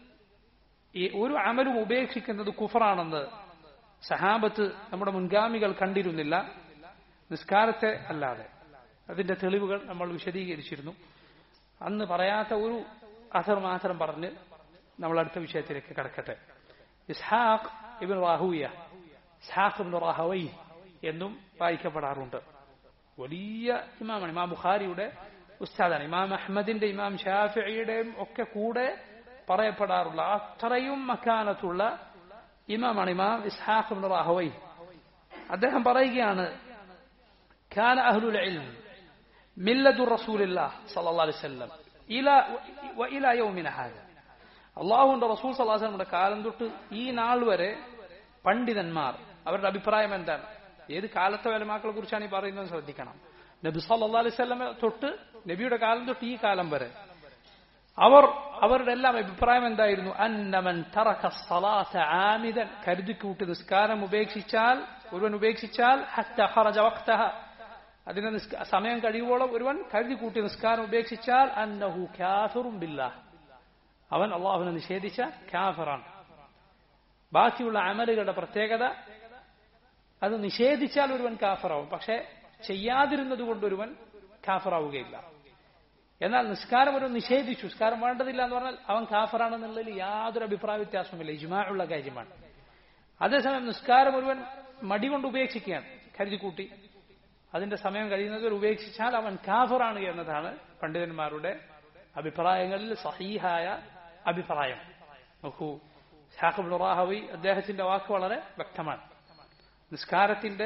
ഒരു അമലും ഉപേക്ഷിക്കുന്നത് കുഫറാണെന്ന് സഹാബത്ത്, നമ്മുടെ മുൻഗാമികൾ കണ്ടിരുന്നില്ല, നിസ്കാരത്തെ അല്ലാതെ. അതിന്റെ തെളിവുകൾ നമ്മൾ വിശദീകരിച്ചിരുന്നു. അന്ന് പറയാത്ത ഒരു അസർ മാത്രം പറഞ്ഞ് നമ്മൾ അടുത്ത വിഷയത്തിലേക്ക് കടക്കട്ടെ. ഇസ്ഹാഖ് ഇബ്നു റാഹുവിയ, ഇസ്ഹാഖ് ഇബ്നു റാഹവൈ എന്നും വായിക്കപ്പെടാറുണ്ട്. വലിയ ഇമാമാണ്. ഇമാം ബുഖാരിയുടെ ഉസ്താദാണ്. ഇമാം അഹ്മദിന്റെ, ഇമാം ഷാഫിഈയുടെയും ഒക്കെ കൂടെ പറയപ്പെടാറുള്ള അത്രയും മക്കാനത്തുള്ള ഇമാമാണ് ഇമാം ഇസ്ഹാഖ് ഇബ്നു റാഹവൈ. അദ്ദേഹം പറയുകയാണ്, കാന അഹ്ലുൽ ഇൽം മില്ലത്തു റസൂലില്ലാഹ് സ്വല്ലല്ലാഹു അലൈഹി വസല്ലം ഇലാ യൗമിന ഹാദ. അല്ലാഹുവിന്റെ റസൂൽ സ്വല്ലല്ലാഹു അലൈഹി വസല്ലമയുടെ കാലം തൊട്ട് ഈ നാൾ വരെ പണ്ഡിതന്മാർ അവരുടെ അഭിപ്രായം എന്താണ്? ഏത് കാലത്തെ ഉലമാക്കളെ കുറിച്ചാണ് ഈ പറയുന്നത് ശ്രദ്ധിക്കണം. നബി സല്ലല്ലാഹു അലൈഹി വസല്ലം തൊട്ട്, നബിയുടെ കാലം തൊട്ട് ഈ കാലം വരെ അവരുടെ എല്ലാം അഭിപ്രായം എന്തായിരുന്നു? അന്നമൻ തറക സ്വലാത ആമിദൻ, കരുതിക്കൂട്ടി നിസ്കാരം ഉപേക്ഷിച്ചാൽ, ഒരുവൻ ഉപേക്ഷിച്ചാൽ, ഹത്ത ഖറജ വഖ്തഹ, അതിന് സമയം കഴിയുവോളം ഒരുവൻ കരുതിക്കൂട്ടി നിസ്കാരം ഉപേക്ഷിച്ചാൽ, അന്നഹു കാഫിറുൻ ബില്ലാഹ്, അവൻ അല്ലാഹുവിനെ നിഷേധിച്ച കാഫിറാണ്. ബാക്കിയുള്ള അമലുകളുടെ പ്രത്യേകത, അത് നിഷേധിച്ചാൽ ഒരുവൻ കാഫിറാവും, പക്ഷെ ചെയ്യാതിരുന്നത് കൊണ്ട് ഒരുവൻ കാഫിറാവുകയില്ല. എന്നാൽ നിസ്കാരം ഒരു നിഷേധിച്ചു, നിസ്കാരം വേണ്ടതില്ല എന്ന് പറഞ്ഞാൽ അവൻ കാഫിറാണെന്നുള്ളതിൽ യാതൊരു അഭിപ്രായ വ്യത്യാസവുമില്ല, ഇജ്മാഉള്ള കാര്യമാണ്. അതേസമയം നിസ്കാരം ഒരുവൻ മടി കൊണ്ട് ഉപേക്ഷിക്കുകയാണ്, കരുതിക്കൂട്ടി അതിന്റെ സമയം കഴിയുന്നത് ഉപേക്ഷിച്ചാൽ അവൻ കാഫിറാണ് എന്നതാണ് പണ്ഡിതന്മാരുടെ അഭിപ്രായങ്ങളിൽ സഹീഹായ അഭിപ്രായം. നോക്കൂ, ഇസ്ഹാഖ് ഇബ്നു റാഹവി അദ്ദേഹത്തിന്റെ വാക്ക് വളരെ വ്യക്തമാണ്. നിസ്കാരത്തിന്റെ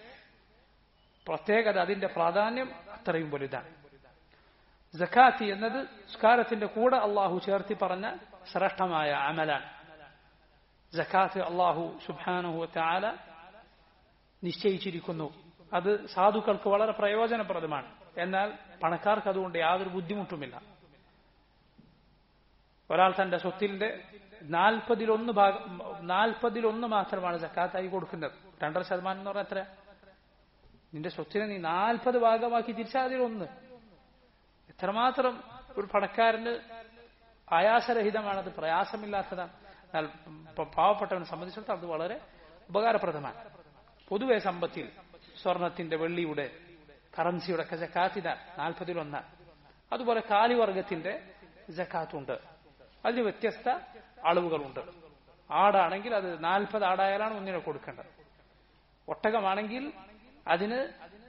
പ്രത്യേകത, അതിന്റെ പ്രാധാന്യം അത്രയും വലുതാണ്. സക്കാത്ത് എന്നത് നിസ്കാരത്തിന്റെ കൂടെ അള്ളാഹു ചേർത്തി പറഞ്ഞ ശ്രേഷ്ഠമായ അമലാണ്. സക്കാത്ത് അള്ളാഹു സുബ്ഹാനഹു വ തആല നിശ്ചയിച്ചിരിക്കുന്നു. അത് സാധുക്കൾക്ക് വളരെ പ്രയോജനപ്രദമാണ്. എന്നാൽ പണക്കാർക്ക് അതുകൊണ്ട് യാതൊരു ബുദ്ധിമുട്ടുമില്ല. ഒരാൾ തന്റെ സ്വത്തിന്റെ 40% മാത്രമാണ് സക്കാത്തായി കൊടുക്കുന്നത്. 2.5% എന്ന് പറഞ്ഞാൽ എത്ര? നിന്റെ സ്വത്തിനെ നീ 40 ഭാഗമാക്കി തിരിച്ചാൽ അതിലൊന്ന്. എത്രമാത്രം ഒരു പണക്കാരന് ആയാസരഹിതമാണത്, പ്രയാസമില്ലാത്തതാണ്. എന്നാൽ പാവപ്പെട്ടവനെ സംബന്ധിച്ചിടത്തോളം അത് വളരെ ഉപകാരപ്രദമാണ്. പൊതുവെ സമ്പത്തിൽ സ്വർണത്തിന്റെ, വെള്ളിയുടെ, കറൻസിയുടെ ഒക്കെ സക്കാത്തിനാണ് 40%. അതുപോലെ കാലിവർഗത്തിന്റെ സക്കാത്തുണ്ട്. അതിന് വ്യത്യസ്ത അളവുകളുണ്ട്. ആടാണെങ്കിൽ അത് 40 ആടായാലാണ് ഒന്നിനെ കൊടുക്കേണ്ടത്. ഒട്ടകമാണെങ്കിൽ അതിന്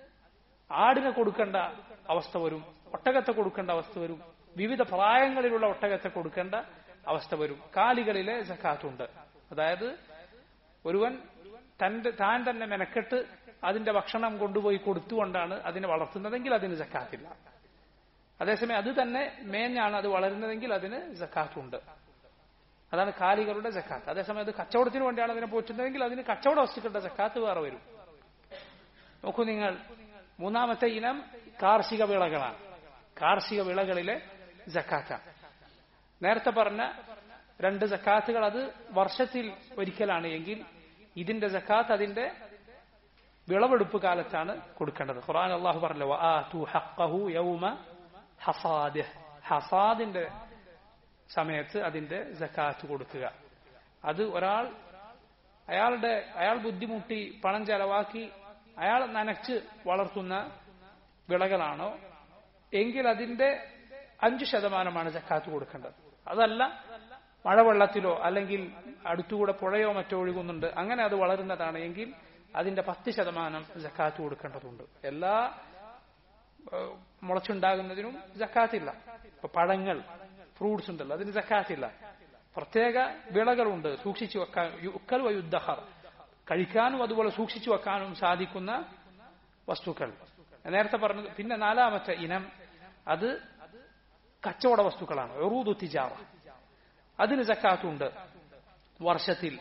ആടിനെ കൊടുക്കേണ്ട അവസ്ഥ വരും, ഒട്ടകത്തെ കൊടുക്കേണ്ട അവസ്ഥ വരും, വിവിധ പ്രായങ്ങളിലുള്ള ഒട്ടകത്തെ കൊടുക്കേണ്ട അവസ്ഥ വരും. കാലികളിലെ സക്കാത്തുണ്ട്. അതായത് ഒരുവൻ താൻ തന്നെ മെനക്കെട്ട് അതിന്റെ ഭക്ഷണം കൊണ്ടുപോയി കൊടുത്തുകൊണ്ടാണ് അതിനെ വളർത്തുന്നതെങ്കിൽ അതിന് സക്കാത്തില്ല. അതേസമയം അത് തന്നെ മേഞ്ഞാണ് അത് വളരുന്നതെങ്കിൽ അതിന് സക്കാത്തുണ്ട്. അതാണ് കാലികളുടെ സക്കാത്ത്. അതേസമയം അത് കച്ചവടത്തിന് വേണ്ടിയാണ് അതിനെ പോറ്റുന്നതെങ്കിൽ അതിന് കച്ചവട വസ്തുക്കളുടെ സക്കാത്ത് വേറെ വരും. നോക്കൂ നിങ്ങൾ, മൂന്നാമത്തെ ഇനം കാർഷിക വിളകളാണ്. കാർഷിക വിളകളിലെ സക്കാത്താണ്. നേരത്തെ പറഞ്ഞ രണ്ട് സക്കാത്തുകൾ അത് വർഷത്തിൽ ഒരിക്കലാണ് എങ്കിൽ ഇതിന്റെ സക്കാത്ത് അതിന്റെ വിളവെടുപ്പ് കാലത്താണ് കൊടുക്കേണ്ടത്. ഖുർആൻ അല്ലാഹു പറഞ്ഞല്ലോ, വആതു ഹഖ്ഖഹു യൗമ ഹസാദിഹ്, ഹസാദിന്റെ സമയത്ത് അതിന്റെ സക്കാത്ത് കൊടുക്കുക. അത് അയാൾ ബുദ്ധിമുട്ടി പണം ചെലവാക്കി അയാൾ നനച്ച് വളർത്തുന്ന വിളകളാണോ എങ്കിൽ അതിന്റെ 5% സക്കാത്ത് കൊടുക്കേണ്ടത്. അതല്ല മഴവെള്ളത്തിലോ അല്ലെങ്കിൽ അടുത്തുകൂടെ പുഴയോ മറ്റോ ഒഴുകുന്നുണ്ട്, അങ്ങനെ അത് വളരുന്നതാണ് എങ്കിൽ അതിന്റെ 10% സക്കാത്ത് കൊടുക്കേണ്ടതുണ്ട്. എല്ലാ മുളച്ചുണ്ടാകുന്നതിനും സക്കാത്തില്ല. ഇപ്പൊ പഴങ്ങൾ, ഫ്രൂട്ട്സ് ഉണ്ടല്ലോ, അതിന് സക്കാത്തില്ല. പ്രത്യേക വിളകളുണ്ട് സൂക്ഷിച്ചു വെക്കാൻ, യുക്കൽ വയുദ്ദഖർ, കഴിക്കാനും അതുപോലെ സൂക്ഷിച്ചു വെക്കാനും സാധിക്കുന്ന വസ്തുക്കൾ. നേരത്തെ പറഞ്ഞത്. പിന്നെ നാലാമത്തെ ഇനം അത് കച്ചവട വസ്തുക്കളാണ്. ഉറൂദു തിജാറ, അതിന് സക്കാത്തുണ്ട് വർഷത്തിൽ.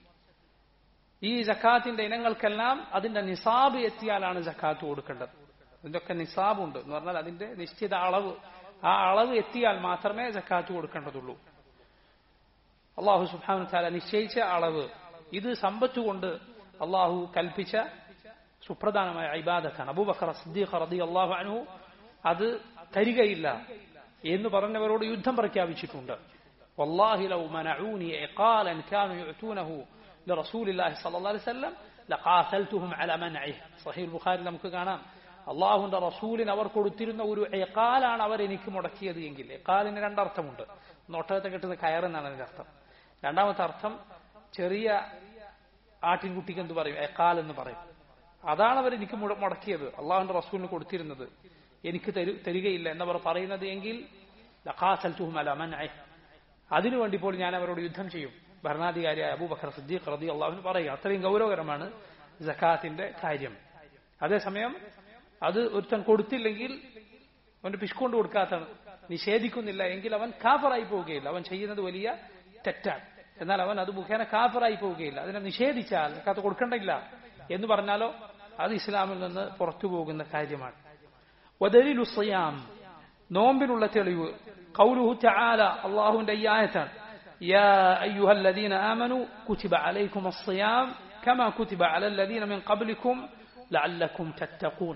ഈ സക്കാത്തിന്റെ ഇനങ്ങൾക്കെല്ലാം അതിന്റെ നിസാബ് എത്തിയാലാണ് സക്കാത്ത് കൊടുക്കേണ്ടത്. ഇതിന്റെയൊക്കെ നിസാബുണ്ട് എന്ന് പറഞ്ഞാൽ അതിന്റെ നിശ്ചിത അളവ്, ആ അളവ് എത്തിയാൽ മാത്രമേ സക്കാത്ത് കൊടുക്കേണ്ടതുള്ളൂ. അള്ളാഹു സുബ്ഹാനഹു വ തആല നിശ്ചയിച്ച അളവ്, ഇത് സമ്പത്ത് കൊണ്ട് അള്ളാഹു കൽപ്പിച്ച സുപ്രധാനമായ ഇബാദത്താണ്. അബൂബക്കർ സിദ്ദീഖ് റളിയല്ലാഹു അൻഹു അത് തരികയില്ല എന്ന് പറഞ്ഞവരോട് യുദ്ധം പ്രഖ്യാപിച്ചിട്ടുണ്ട്. വല്ലാഹി ലൗ മനഊനി ഇഖാലൻ കാനൂ യുഅതൂനഹു ലറസൂലില്ലാഹി സ്വല്ലല്ലാഹു അലൈഹി വസല്ലം ലഖാതൽതുഹും അലാ മൻഇഹി. സ്വഹീഹുൽ ബുഖാരി നമുക്ക് കാണാം, അള്ളാഹുവിന്റെ റസൂലിന് അവർ കൊടുത്തിരുന്ന ഒരു ഇഖാലാണ് അവർ എനിക്ക് മുടക്കിയത് എങ്കിൽ. ഇഖാലിന് രണ്ടർത്ഥമുണ്ട്. ഒട്ടകത്തെ കിട്ടുന്ന കയറെന്നാണ് അതിന്റെ അർത്ഥം. രണ്ടാമത്തെ അർത്ഥം ചെറിയ ആട്ടിൻകുട്ടിക്ക് എന്ത് പറയും, ഇഖാൽ എന്ന് പറയും. അതാണ് അവർ എനിക്ക് മുടക്കിയത്, അള്ളാഹുവിന്റെ റസൂലിന് കൊടുത്തിരുന്നത്, എനിക്ക് തരികയില്ല എന്നവർ പറയുന്നത് എങ്കിൽ ലഖാതൽതുഹും അലാ മൻഇഹി, അതിനുവേണ്ടി പോലും ഞാൻ അവരോട് യുദ്ധം ചെയ്യും. ഭരണാധികാരിയായ അബൂബക്കർ സിദ്ദീഖ് റളിയല്ലാഹു അൻഹു പറയുക, അത്രയും ഗൗരവകരമാണ് സക്കാത്തിന്റെ കാര്യം. അതേസമയം അത് ഒരുത്തൻ കൊടുത്തില്ലെങ്കിൽ, അവന് പിഷ്കൊണ്ട് കൊടുക്കാത്ത നിഷേധിക്കുന്നില്ല എങ്കിൽ അവൻ കാഫറായി പോവുകയില്ല. അവൻ ചെയ്യുന്നത് വലിയ തെറ്റാണ്. എന്നാൽ അവൻ അത് മുഖേന കാഫറായി പോവുകയില്ല. അതിനെ നിഷേധിച്ചാൽ സക്കാത്ത് കൊടുക്കണ്ടില്ല എന്ന് പറഞ്ഞാലോ അത് ഇസ്ലാമിൽ നിന്ന് പുറത്തു പോകുന്ന കാര്യമാണ്. വദലീലു സിയാം, നോമ്പിനുള്ള തെളിവ് ഖൗലുഹു തആല, അല്ലാഹുവിന്റെ ഈ ആയത്താണ്, യാ അയ്യുഹല്ലദീന ആമനൂ കുതിബ അലൈക്കുമുസ് സിയാം കമാ കുതിബ അലല്ലദീന മിൻ ഖബ്ലിക്കും ലഅല്ലക്കും തത്തഖൂൻ.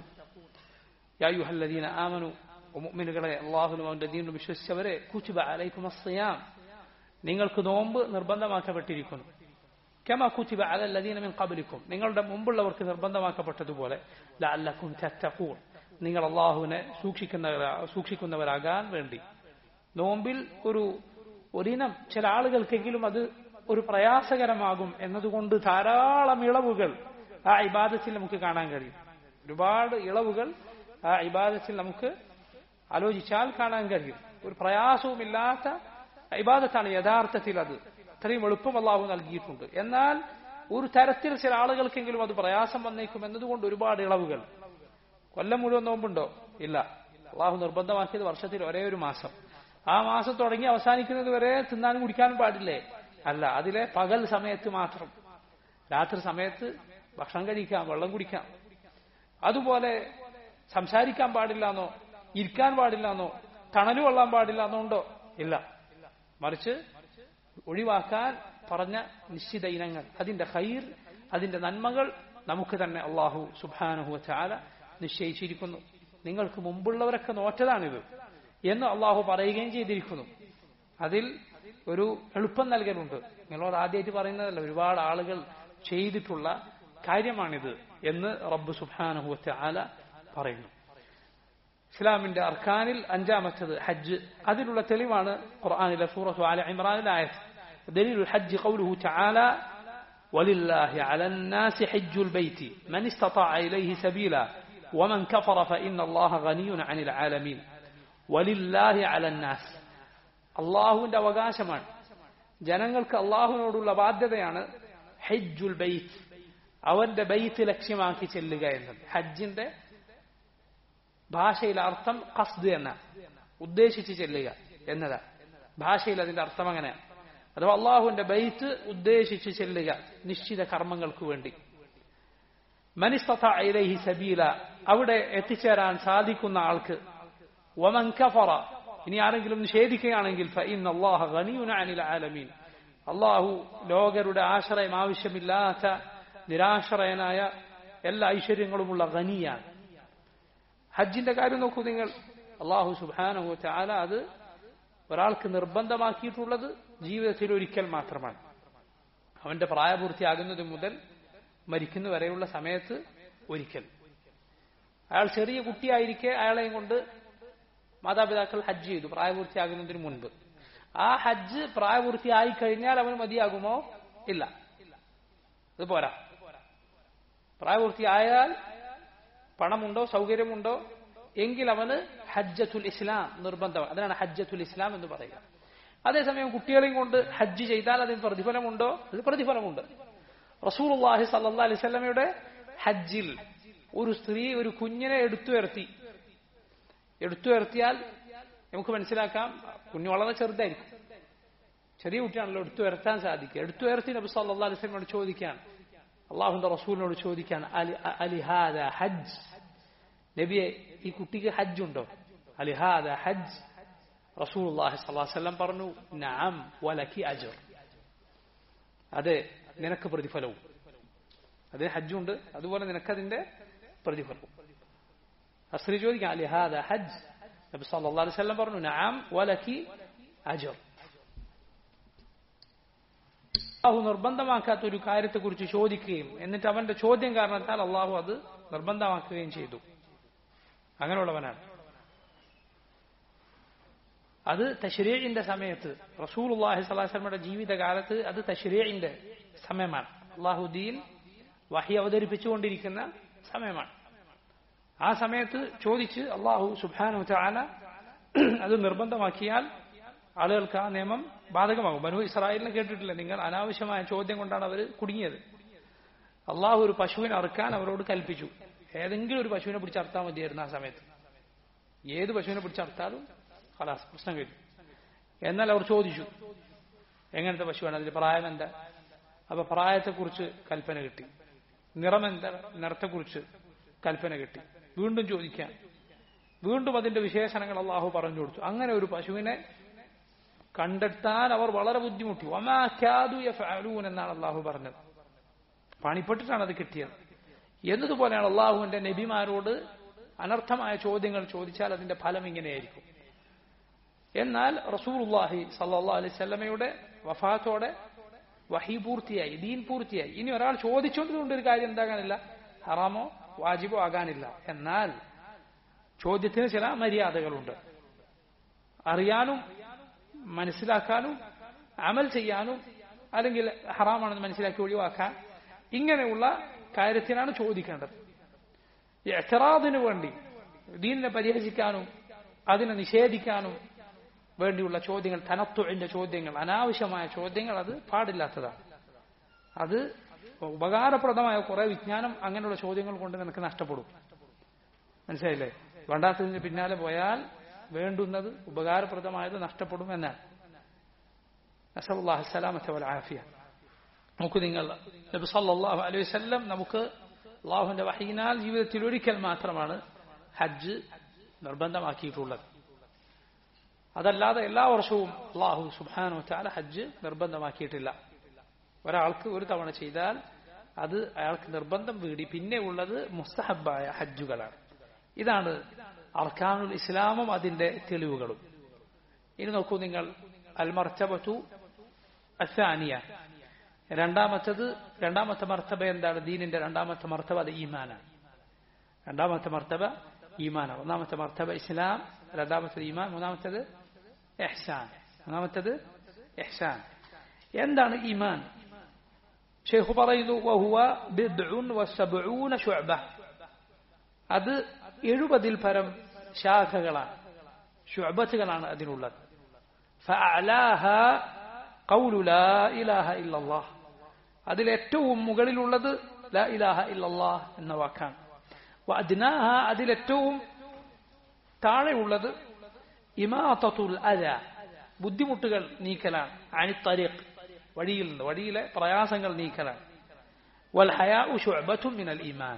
യാ അയ്യുഹല്ലദീന ആമനൂ, മുഅ്മിനുകളെ, അല്ലാഹുവിലും അവന്റെ ദീനിലും വിശ്വസിച്ചവരെ, കുതിബ അലൈക്കുമുസ് സിയാം, നിങ്ങൾക്ക് നോമ്പ് നിർബന്ധമാക്കപ്പെട്ടിരിക്കുന്നു. കമാ കുതിബ അലല്ലദീന മിൻ ഖബ്ലിക്കും, നിങ്ങളുടെ മുമ്പുള്ളവർക്ക് നിർബന്ധമാക്കപ്പെട്ടതുപോലെ, ലഅല്ലക്കും തത്തഖൂൻ, നിങ്ങൾ അള്ളാഹുവിനെ സൂക്ഷിക്കുന്നവരാകാൻ വേണ്ടി. നോമ്പിൽ ഒരിനം ചില ആളുകൾക്കെങ്കിലും അത് ഒരു പ്രയാസകരമാകും എന്നതുകൊണ്ട് ധാരാളം ഇളവുകൾ ആ ഇബാദത്തിൽ നമുക്ക് കാണാൻ കഴിയും. ഒരുപാട് ഇളവുകൾ ആ ഇബാദത്തിൽ നമുക്ക് ആലോചിച്ചാൽ കാണാൻ കഴിയും. ഒരു പ്രയാസവുമില്ലാത്ത ഇബാദത്താണ് യഥാർത്ഥത്തിൽ. അത് അത്രയും എളുപ്പം അള്ളാഹു നൽകിയിട്ടുണ്ട്. എന്നാൽ ഒരു തരത്തിൽ ചില ആളുകൾക്കെങ്കിലും അത് പ്രയാസം വന്നേക്കും എന്നതുകൊണ്ട് ഒരുപാട് ഇളവുകൾ. കൊല്ലം മുഴുവൻ നോമ്പുണ്ടോ? ഇല്ല. അള്ളാഹു നിർബന്ധമാക്കിയത് വർഷത്തിൽ ഒരേ ഒരു മാസം. ആ മാസം തുടങ്ങി അവസാനിക്കുന്നത് വരെ തിന്നാനും കുടിക്കാനും പാടില്ലേ? അല്ല, അതിലെ പകൽ സമയത്ത് മാത്രം. രാത്രി സമയത്ത് ഭക്ഷണം കഴിക്കാം, വെള്ളം കുടിക്കാം. അതുപോലെ സംസാരിക്കാൻ പാടില്ലെന്നോ ഇരിക്കാൻ പാടില്ലെന്നോ തണല് കൊള്ളാൻ പാടില്ലെന്നോ ഉണ്ടോ? ഇല്ല. മറിച്ച് ഒഴിവാക്കാൻ പറഞ്ഞ നിശ്ചിത ഇനങ്ങൾ, അതിന്റെ ഖൈർ, അതിന്റെ നന്മകൾ നമുക്ക് തന്നെ അള്ളാഹു സുബ്ഹാനഹു വ തആല നിശ്ചയിച്ചിരിക്കുന്നു. നിങ്ങൾക്ക് മുമ്പുള്ളവരൊക്കെ നോറ്റതാണിത് എന്ന് അള്ളാഹു പറയുകയും ചെയ്തിരിക്കുന്നു. അതിൽ ഒരു എളുപ്പം നൽകലുണ്ട്. നിങ്ങളോട് ആദ്യമായിട്ട് പറയുന്നതല്ല, ഒരുപാട് ആളുകൾ ചെയ്തിട്ടുള്ള കാര്യമാണിത് എന്ന് റബ്ബ് സുബ്ഹാനഹു വ തആല പറയുന്നു. ഇസ്ലാമിന്റെ അർക്കാനിൽ അഞ്ചാമത്തേത് ഹജ്ജ്. അതിലുള്ള തെളിവാണ് ഖുർആനിലെ സൂറത്തു ആല ഇംറാനിലെ ആയത്ത്. ദലീലുൽ ഹജ്ജ് ഖൗലുഹു തആല വലില്ലാഹി അലന്നാസി ഹജ്ജുൽ ബൈത്തി മൻ ഇസ്തതാഅ ഇലൈഹി സബീല ومن كفر فإن الله غني عن العالمين ولله على الناس അള്ളാഹുവിന്റെ അവകാശമാണ്, ജനങ്ങൾക്ക് അള്ളാഹുവിനോടുള്ള ബാധ്യതയാണ് ഹജ്ജുൽ ബൈത്ത്, അവന്റെ ബൈത്ത് ലക്ഷ്യമാക്കി ചെല്ലുക എന്നത്. ഹജ്ജിന്റെ ഭാഷയിലെ അർത്ഥം ഖസ്ദ് എന്നാണ്, ഉദ്ദേശിച്ച് ചെല്ലുക എന്നതാണ് ഭാഷയിൽ അതിന്റെ അർത്ഥം അങ്ങനെയാണ്. അഥവാ അള്ളാഹുവിന്റെ ബൈത്ത് ഉദ്ദേശിച്ച് ചെല്ലുക നിശ്ചിത കർമ്മങ്ങൾക്ക് വേണ്ടി. മനിസ്തതഅ ഇലൈഹി സബീല, അവിടെ എത്തിച്ചേരാൻ സാധിക്കുന്ന ആൾക്ക്. വമൻ കഫറ, ഇനി ആരെങ്കിലും നിഷേധിക്കുകയാണെങ്കിൽ ഫഇന്ന അല്ലാഹ ഗനിയുൻ അനിൽ ആലമീൻ, അള്ളാഹു ലോകരുടെ ആശ്രയം ആവശ്യമില്ലാത്ത നിരാശ്രയനായ എല്ലാ ഐശ്വര്യങ്ങളുമുള്ള ഗനിയാണ്. ഹജ്ജിന്റെ കാര്യം നോക്കൂ നിങ്ങൾ. അള്ളാഹു സുബ്ഹാനഹു വ തആല അത് ഒരാൾക്ക് നിർബന്ധമാക്കിയിട്ടുള്ളത് ജീവിതത്തിൽ ഒരിക്കൽ മാത്രമാണ്. അവന്റെ പ്രായപൂർത്തിയാകുന്നത് മുതൽ മരിക്കുന്ന വരെയുള്ള സമയത്ത് ഒരിക്കൽ. അയാൾ ചെറിയ കുട്ടിയായിരിക്കെ അയാളെയും കൊണ്ട് മാതാപിതാക്കൾ ഹജ്ജ് ചെയ്തു പ്രായപൂർത്തിയാകുന്നതിന് മുൻപ്. ആ ഹജ്ജ് പ്രായപൂർത്തിയായി കഴിഞ്ഞാൽ അവന് മതിയാകുമോ? ഇല്ല, അത് പോരാ. പ്രായപൂർത്തിയായാൽ പണമുണ്ടോ സൗകര്യമുണ്ടോ എങ്കിൽ അവന് ഹജ്ജത്തുൽ ഇസ്ലാം നിർബന്ധമാണ്. അതിനാണ് ഹജ്ജത്തുൽ ഇസ്ലാം എന്ന് പറയുക. അതേസമയം കുട്ടികളെയും കൊണ്ട് ഹജ്ജ് ചെയ്താൽ അതിന് പ്രതിഫലമുണ്ടോ? അത് പ്രതിഫലമുണ്ട്. റസൂലുള്ളാഹി സ്വല്ലല്ലാഹു അലൈഹി വസല്ലമയുടെ ഹജ്ജിൽ ഒരു സ്ത്രീ ഒരു കുഞ്ഞിനെ എടുത്തുയർത്തിയാൽ നമുക്ക് മനസ്സിലാക്കാം കുഞ്ഞു വളരെ ചെറുതായിരിക്കും, ചെറിയ കുട്ടിയാണല്ലോ എടുത്തുയർത്താൻ സാധിക്കുക. എടുത്തുയർത്തി നബി സല്ലല്ലാഹു അലൈഹി വസല്ലമയോട് ചോദിക്കാൻ, അള്ളാഹുവിന്റെ റസൂലിനോട് ചോദിക്കാൻ, അലിഹാദ ഹജ്ജ്, നബിയെ ഈ കുട്ടിക്ക് ഹജ്ജുണ്ടോ? അലിഹാദ ഹജ്ജ്. റസൂലുള്ളാഹി സ്വല്ലല്ലാഹു അലൈഹി വസല്ലം പറഞ്ഞു, നഅം വലക്കി അജ്ർ, അതെ നിനക്ക് പ്രതിഫലവും. അതിന് ഹജ്ജുണ്ട്, അതുപോലെ നിനക്കതിന്റെ പ്രതിഫലവും. സ്ത്രീ ചോദിക്കാം, അലിഹാദ ഹജ്ജ്? നബി സല്ലല്ലാഹു അലൈഹി വസല്ലം പറഞ്ഞു, നഅം വലക്കി അജ്ർ. അള്ളാഹു നിർബന്ധമാക്കാത്ത ഒരു കാര്യത്തെക്കുറിച്ച് ചോദിക്കുകയും എന്നിട്ട് അവന്റെ ചോദ്യം കാരണത്താൽ അള്ളാഹു അത് നിർബന്ധമാക്കുകയും ചെയ്തു. അങ്ങനെയുള്ളവനാണ്. അത് തശ്രീഇന്റെ സമയത്ത്, റസൂലുള്ളാഹി സ്വല്ലല്ലാഹു അലൈഹി വസല്ലമയുടെ ജീവിതകാലത്ത് അത് തശ്രീഇന്റെ സമയമാണ്. അള്ളാഹു ദീൻ വഹി അവതരിപ്പിച്ചുകൊണ്ടിരിക്കുന്ന സമയമാണ്. ആ സമയത്ത് ചോദിച്ച് അള്ളാഹു സുബ്ഹാനഹു വ തആല അത് നിർബന്ധമാക്കിയാൽ ആളുകൾക്ക് ആ നിയമം ബാധകമാകും. ബനൂ ഇസ്രായേലിനെ കേട്ടിട്ടില്ല നിങ്ങൾ? അനാവശ്യമായ ചോദ്യം കൊണ്ടാണ് അവർ കുടുങ്ങിയത്. അള്ളാഹു ഒരു പശുവിനെ അറുക്കാൻ അവരോട് കൽപ്പിച്ചു. ഏതെങ്കിലും ഒരു പശുവിനെ പിടിച്ചർത്താൽ മതിയായിരുന്നു ആ സമയത്ത്. ഏത് പശുവിനെ പിടിച്ചർത്താലും ഖലാസ്, പ്രശ്നം കഴിഞ്ഞു. എന്നാൽ അവർ ചോദിച്ചു എങ്ങനത്തെ പശുവാണ്, അതിന്റെ പ്രായം എന്താ? അപ്പൊ പ്രായത്തെക്കുറിച്ച് കൽപ്പന കിട്ടി. നിറമെന്താ? നിറത്തെക്കുറിച്ച് കൽപ്പന കിട്ടി. വീണ്ടും ചോദിക്കാൻ, വീണ്ടും അതിന്റെ വിശേഷണങ്ങൾ അള്ളാഹു പറഞ്ഞു കൊടുത്തു. അങ്ങനെ ഒരു പശുവിനെ കണ്ടെത്താൻ അവർ വളരെ ബുദ്ധിമുട്ടി. വമാ കാദു യഫഅലൂൻ എന്നാണ് അള്ളാഹു പറഞ്ഞത്. പണിപ്പെട്ടിട്ടാണ് അത് കിട്ടിയത്. എന്നതുപോലെയാണ് അള്ളാഹുവിന്റെ നബിമാരോട് അനർത്ഥമായ ചോദ്യങ്ങൾ ചോദിച്ചാൽ അതിന്റെ ഫലം ഇങ്ങനെയായിരിക്കും. എന്നാൽ റസൂലുള്ളാഹി സ്വല്ലല്ലാഹു അലൈഹി വസല്ലമയുടെ വഫാത്തോടെ വഹി പൂർത്തിയായി, ദീൻ പൂർത്തിയായി. ഇനി ഒരാൾ ചോദിച്ചുകൊണ്ടുകൊണ്ട് ഒരു കാര്യം എന്താകാനില്ല, ഹറാമോ വാജിബോ ആകാനില്ല. എന്നാൽ ചോദ്യത്തിന് ചില മര്യാദകളുണ്ട്. അറിയാനും മനസ്സിലാക്കാനും അമൽ ചെയ്യാനും അല്ലെങ്കിൽ ഹറാമാണെന്ന് മനസ്സിലാക്കി ഒഴിവാക്കാൻ ഇങ്ങനെയുള്ള കാര്യത്തിനാണ് ചോദിക്കേണ്ടത്. ഇഅ്തിറാദിന് വേണ്ടി ദീനിനെ പരിഹസിക്കാനും അതിനെ നിഷേധിക്കാനും വേണ്ടിയുള്ള ചോദ്യങ്ങൾ, തനത്തുഇന്റെ ചോദ്യങ്ങൾ, അനാവശ്യമായ ചോദ്യങ്ങൾ, അത് പാടില്ലാത്തതാണ്. അത് ഉപകാരപ്രദമായ കുറെ വിജ്ഞാനം അങ്ങനെയുള്ള ചോദ്യങ്ങൾ കൊണ്ട് നിനക്ക് നഷ്ടപ്പെടും. മനസ്സിലായില്ലേ? വേണ്ടാത്തതിന് പിന്നാലെ പോയാൽ വേണ്ടുന്നത് ഉപകാരപ്രദമായത് നഷ്ടപ്പെടും എന്നാണ്. നസ്അലുല്ലാഹി സലാമത വൽ ആഫിയ. നമുക്ക് നിങ്ങൾ നബി സല്ലല്ലാഹു അലൈഹി വസല്ലം നമുക്ക് അല്ലാഹുവിന്റെ വഹയിനാൽ ജീവിതത്തിൽ ഒരിക്കൽ മാത്രമാണ് ഹജ്ജ് നിർബന്ധമാക്കിയിട്ടുള്ളത്. അതല്ലാതെ എല്ലാ വർഷവും അല്ലാഹു സുബ്ഹാനഹു വ തആല ഹജ്ജ് നിർബന്ധമാക്കിയിട്ടില്ല. ഒരാൾക്ക് ഒരു തവണ ചെയ്താൽ അത് അയാൾക്ക് നിർബന്ധം വീടി. പിന്നെ ഉള്ളത് മുസ്തഹബായ ഹജ്ജുകളാണ്. ഇതാണ് അർക്കാനുൽ ഇസ്ലാമും അതിന്റെ തെളിവുകളും. ഇനി നോക്കൂ നിങ്ങൾ, അൽ മർത്തബത്തു അസ്സാനിയ, രണ്ടാമത്തെ മർത്തബ എന്താണ്? ദീനിന്റെ രണ്ടാമത്തെ മർത്തബ അത് ഈമാനാണ്. രണ്ടാമത്തെ മർത്തബ ഈമാനാണ്. ഒന്നാമത്തെ മർത്തബ ഇസ്ലാം, രണ്ടാമത്തേത് ഈമാൻ, മൂന്നാമത്തേത് ഇഹ്സാൻ. എന്താണ് ഈമാൻ? ഷെയ്ഖ് പറയുന്നു, വഹുവ ബിദ്ഉൻ വസബ്ഊന ശുഅബ, അത് 70 പരം ശാഖകളാണ്, ശുഅബത്തുകളാണ് അതിനുള്ളത്. ഫഅലാഹാ ഖൗലു ലാ ഇലാഹ ഇല്ലല്ലാഹ്, അതിലേറ്റവും മുകളിലുള്ളത് ലാ ഇലാഹ ഇല്ലല്ലാഹ് എന്ന വാക്കാണ്. വഅദ്നാഹ, അതിലേറ്റവും താഴെയുള്ളത് ഇമാതത്തുൽ അദാ, ബുദ്ധിമുട്ടുകൾ നീക്കലാണ്. അനി തരീഖ്, വഴിയിൽ നിന്ന്, വഴിയിലെ പ്രയാസങ്ങൾ നീക്കലാണ്. വൽ ഹയാഉ ശുഅബത്തുൻ മിനൽ ഈമാൻ,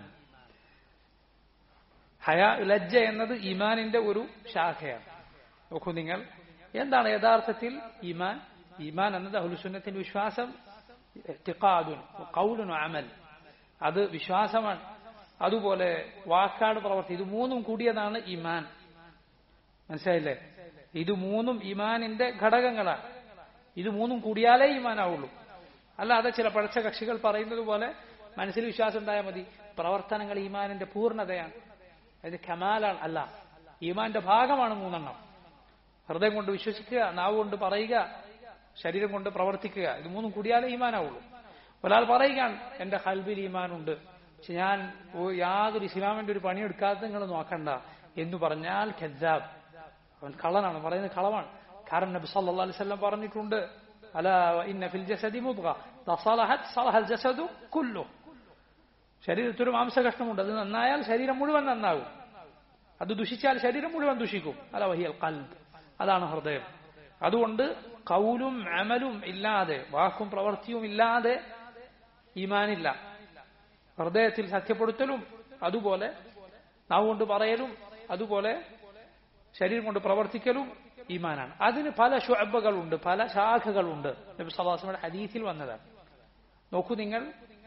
ഹയാ, ലജ്ജ എന്നത് ഈമാനിന്റെ ഒരു ശാഖയാണ്. നോക്കൂ നിങ്ങൾ, എന്താണ് യഥാർത്ഥത്തിൽ ഈമാൻ? ഈമാൻ എന്നത് അഹ്ലുസുന്നത്തിന്റെ വിശ്വാസം, ഇഅ്തിഖാദുൻ ഖൗലുൻ അമൽ, അത് വിശ്വാസമാണ്. അതുപോലെ വാക്കാട് പ്രവൃത്തി, ഇത് മൂന്നും കൂടിയതാണ് ഈമാൻ. മനസ്സിലായില്ലേ? ഇത് മൂന്നും ഈമാനിന്റെ ഘടകങ്ങളാണ്. ഇത് മൂന്നും കൂടിയാലേ ഈമാനാവുള്ളൂ. അല്ലാതെ ചില പഴച്ച കക്ഷികൾ പറയുന്നത് പോലെ മനസ്സിൽ വിശ്വാസം ഉണ്ടായാൽ മതി, പ്രവർത്തനങ്ങൾ ഈമാനിന്റെ പൂർണ്ണതയാണ്, അത് കമാലാണ്. അല്ല, ഈമാന്റെ ഭാഗമാണ് മൂന്നെണ്ണം. ഹൃദയം കൊണ്ട് വിശ്വസിക്കുക, നാവ് കൊണ്ട് പറയുക, ശരീരം കൊണ്ട് പ്രവർത്തിക്കുക, ഇത് മൂന്നും കൂടിയാലേ ഈമാനാവുള്ളൂ. ഒരാൾ പറയുകയാണ് എന്റെ ഖൽബിൽ ഈമാനുണ്ട്, പക്ഷെ ഞാൻ യാതൊരു ഇസ്ലാമിന്റെ ഒരു പണിയെടുക്കാതെ നിങ്ങൾ നോക്കണ്ട എന്ന് പറഞ്ഞാൽ കദ്ദാബ്, അവൻ കള്ളനാണ്, പറയുന്നത് കളവാണ്. കാരണം നബി സല്ലല്ലാഹു അലൈഹി വസല്ലം പറഞ്ഞിട്ടുണ്ട്, അലാ ഇന്ന ഫിൽ ജസദി മുദ്ഗ ഇദാ സലഹത് സലഹൽ ജസദു കുല്ലുഹു, ശരീരത്തിൽ ഒരു മാംസകഷ്ണമുണ്ട്, അത് നന്നായാൽ ശരീരം മുഴുവൻ നന്നാകും, അത് ദുഷിച്ചാൽ ശരീരം മുഴുവൻ ദുഷിക്കും. അലാ വഹിയൽ ഖൽബ്, അതാണ് ഹൃദയം. അതുകൊണ്ട് ഖൗലും അമലും ഇല്ലാതെ, വാക്കും പ്രവൃത്തിയും ഇല്ലാതെ ഈമാനില്ല. ഹൃദയത്തിൽ സത്യപ്പെടുത്തലും, അതുപോലെ നാവ് കൊണ്ട് പറയലും, അതുപോലെ ശരീരം കൊണ്ട് പ്രവർത്തിക്കലും ഈമാനാണ്. അതിന് പല ശുഅബകളുണ്ട്, പല ശാഖകളുണ്ട്. നബി സല്ലല്ലാഹു അലൈഹി വസല്ലം ഹദീസിൽ വന്നതാണ്. നോക്കൂ നിങ്ങൾ,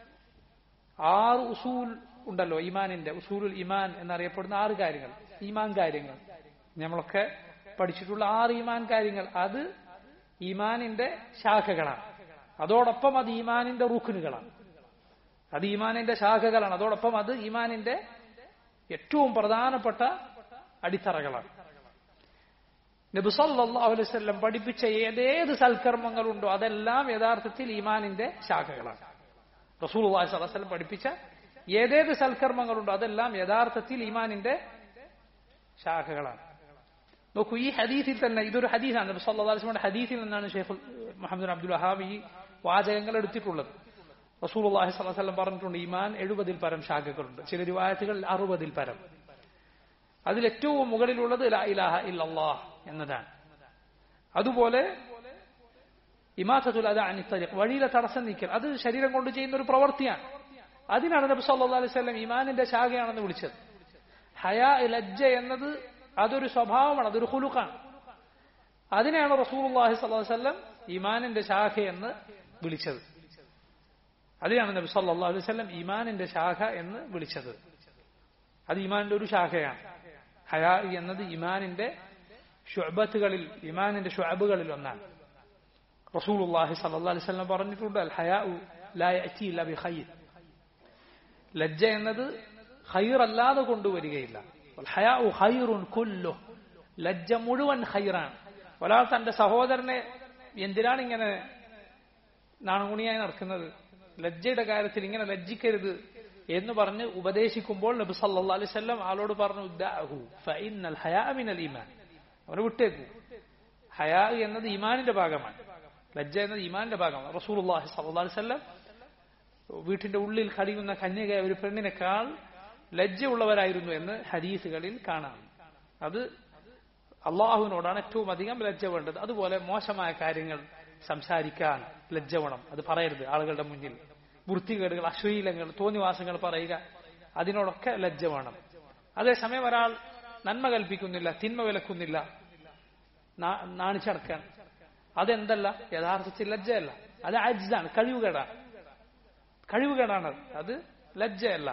6 ഉസൂൽ ഉണ്ടല്ലോ ഈമാനിന്റെ, ഉസൂലുൽ ഈമാൻ എന്നറിയപ്പെടുന്ന 6 കാര്യങ്ങൾ, ഈമാൻ കാര്യങ്ങൾ, നമ്മളൊക്കെ പഠിച്ചിട്ടുള്ള 6 ഈമാൻ കാര്യങ്ങൾ, അത് ഈമാനിന്റെ ശാഖകളാണ്. അതോടൊപ്പം അത് ഈമാനിന്റെ റുക്നുകളാണ്, അത് ഈമാനിന്റെ ശാഖകളാണ്. അതോടൊപ്പം അത് ഈമാനിന്റെ ഏറ്റവും പ്രധാനപ്പെട്ട അടിത്തറകളാണ്. നബി സല്ലല്ലാഹു അലൈഹി വസല്ലം പഠിപ്പിച്ച ഏതേത് സൽക്കർമ്മങ്ങളുണ്ടോ അതെല്ലാം യഥാർത്ഥത്തിൽ ഈമാനിന്റെ ശാഖകളാണ്. റസൂലുള്ളാഹി സ്വല്ലല്ലാഹു അലൈഹി വസല്ലം പഠിപ്പിച്ച ഏതേത് സൽക്കർമ്മങ്ങളുണ്ടോ അതെല്ലാം യഥാർത്ഥത്തിൽ ഈമാനിന്റെ ശാഖകളാണ്. നോക്കൂ, ഈ ഹദീസിൽ തന്നെ, ഇതൊരു ഹദീസാണ്, നബി സല്ലല്ലാഹു അലൈഹി വസല്ലം ഹദീസിൽ നിന്നാണ് ഷെയ്ഖ് മുഹമ്മദ് അബ്ദുൽ വഹാബ് ഈ വാചകങ്ങൾ എടുത്തിട്ടുള്ളത്. റസൂലുള്ളാഹി സ്വല്ലല്ലാഹു അലൈഹി വസല്ലം പറഞ്ഞിട്ടുണ്ട്, ഈമാൻ 70 പരം ശാഖകളുണ്ട്, ചില റിവായത്തുകൾ 60 പരം. അതിലേറ്റവും മുകളിലുള്ളത് ലാ ഇലാഹ ഇല്ലല്ലാഹ് എന്നതാണ്. അതുപോലെ ഇമാതത്തുൽ അദാ അനി തരീഖ്, വഴിയിലെ തടസ്സം നീക്കൽ, അത് ശരീരം കൊണ്ട് ചെയ്യുന്ന ഒരു പ്രവൃത്തിയാണ്. അതിനാണ് നബി സല്ലല്ലാഹു അലൈഹി വസല്ലം ഈമാനിന്റെ ശാഖയാണെന്ന് വിളിച്ചത്. ഹയാ, ലജ്ജ എന്നത് അതൊരു സ്വഭാവമാണ്, അതൊരു ഖുലുഖാണ്. അതിനെയാണ് റസൂലുള്ളാഹി സ്വല്ലല്ലാഹു അലൈഹി വസല്ലം ഈമാനിന്റെ ശാഖ എന്ന് വിളിച്ചത്. അതിനാണ് നബി സല്ലല്ലാഹു അലൈഹി വസല്ലം ഈമാനിന്റെ ശാഖ എന്ന് വിളിച്ചത്. അത് ഈമാനിന്റെ ഒരു ശാഖയാണ്. ഹയാ എന്നത് ഈമാനിന്റെ ശുഅബത്തുകളിൽ, ഈമാനിന്റെ ശുഅബുകളിൽ ഒന്നാണ്. റസൂലുള്ളാഹി സ്വല്ലല്ലാഹു അലൈഹി വസല്ലം പറഞ്ഞിട്ടുണ്ട്, അൽ ഹയാഉ ലാ യഅതി ഇല്ലാ ബിഖൈർ, ലജ്ജ എന്നത് ഖൈർ അല്ലാതെ കൊണ്ടുവരികയില്ല. വൽ ഹയാഉ ഖൈറുൻ കുല്ലുഹു, ലജ്ജ മുഴുവൻ ഖൈറാണ്. ഒരാൾ തന്റെ സഹോദരനെ എന്തിനാണ് ഇങ്ങനെ നാണുകുണിയായി നടക്കുന്നത്, ലജ്ജയുടെ കാര്യത്തിൽ ഇങ്ങനെ ലജ്ജിക്കരുത് എന്ന് പറഞ്ഞ് ഉപദേശിക്കുമ്പോൾ നബി സല്ലല്ലാഹു അലൈഹി വസല്ലം ആളോട് പറഞ്ഞു, ദഅഹു ഫഇന്നൽ ഹയാഅ മിനൽ ഈമാൻ, അവനെ വിട്ടേക്കൂ. ഹയാ എന്നത് ഈമാനിന്റെ ഭാഗമാണ്, ലജ്ജ എന്നത് ഈമാനിന്റെ ഭാഗമാണ്. റസൂലുള്ളാഹി സ്വല്ലല്ലാഹു അലൈഹി വസല്ലം വീട്ടിന്റെ ഉള്ളിൽ കഴിയുന്ന കന്യകയായ ഒരു പെണ്ണിനേക്കാൾ ലജ്ജയുള്ളവരായിരുന്നു എന്ന് ഹദീസുകളിൽ കാണാം. അത് അള്ളാഹുവിനോടാണ് ഏറ്റവും അധികം ലജ്ജ വേണ്ടത്. അതുപോലെ മോശമായ കാര്യങ്ങൾ സംസാരിക്കാൻ ലജ്ജ വേണം, അത് പറയരുത് ആളുകളുടെ മുന്നിൽ. വൃത്തികേടുകൾ, അശ്ലീലങ്ങൾ, തോന്നിവാസങ്ങൾ പറയുക, അതിനോടൊക്കെ ലജ്ജ വേണം. അതേസമയം ഒരാൾ നന്മ കൽപ്പിക്കുന്നില്ല, തിന്മ വിലക്കുന്നില്ല, നാണിച്ചടക്കാൻ, അതെന്തല്ല, യഥാർത്ഥത്തിൽ ലജ്ജയല്ല, അത് അജ്ജാണ്, കഴിവുകേടാണ്, കഴിവുകേടാണ്, അത് ലജ്ജയല്ല.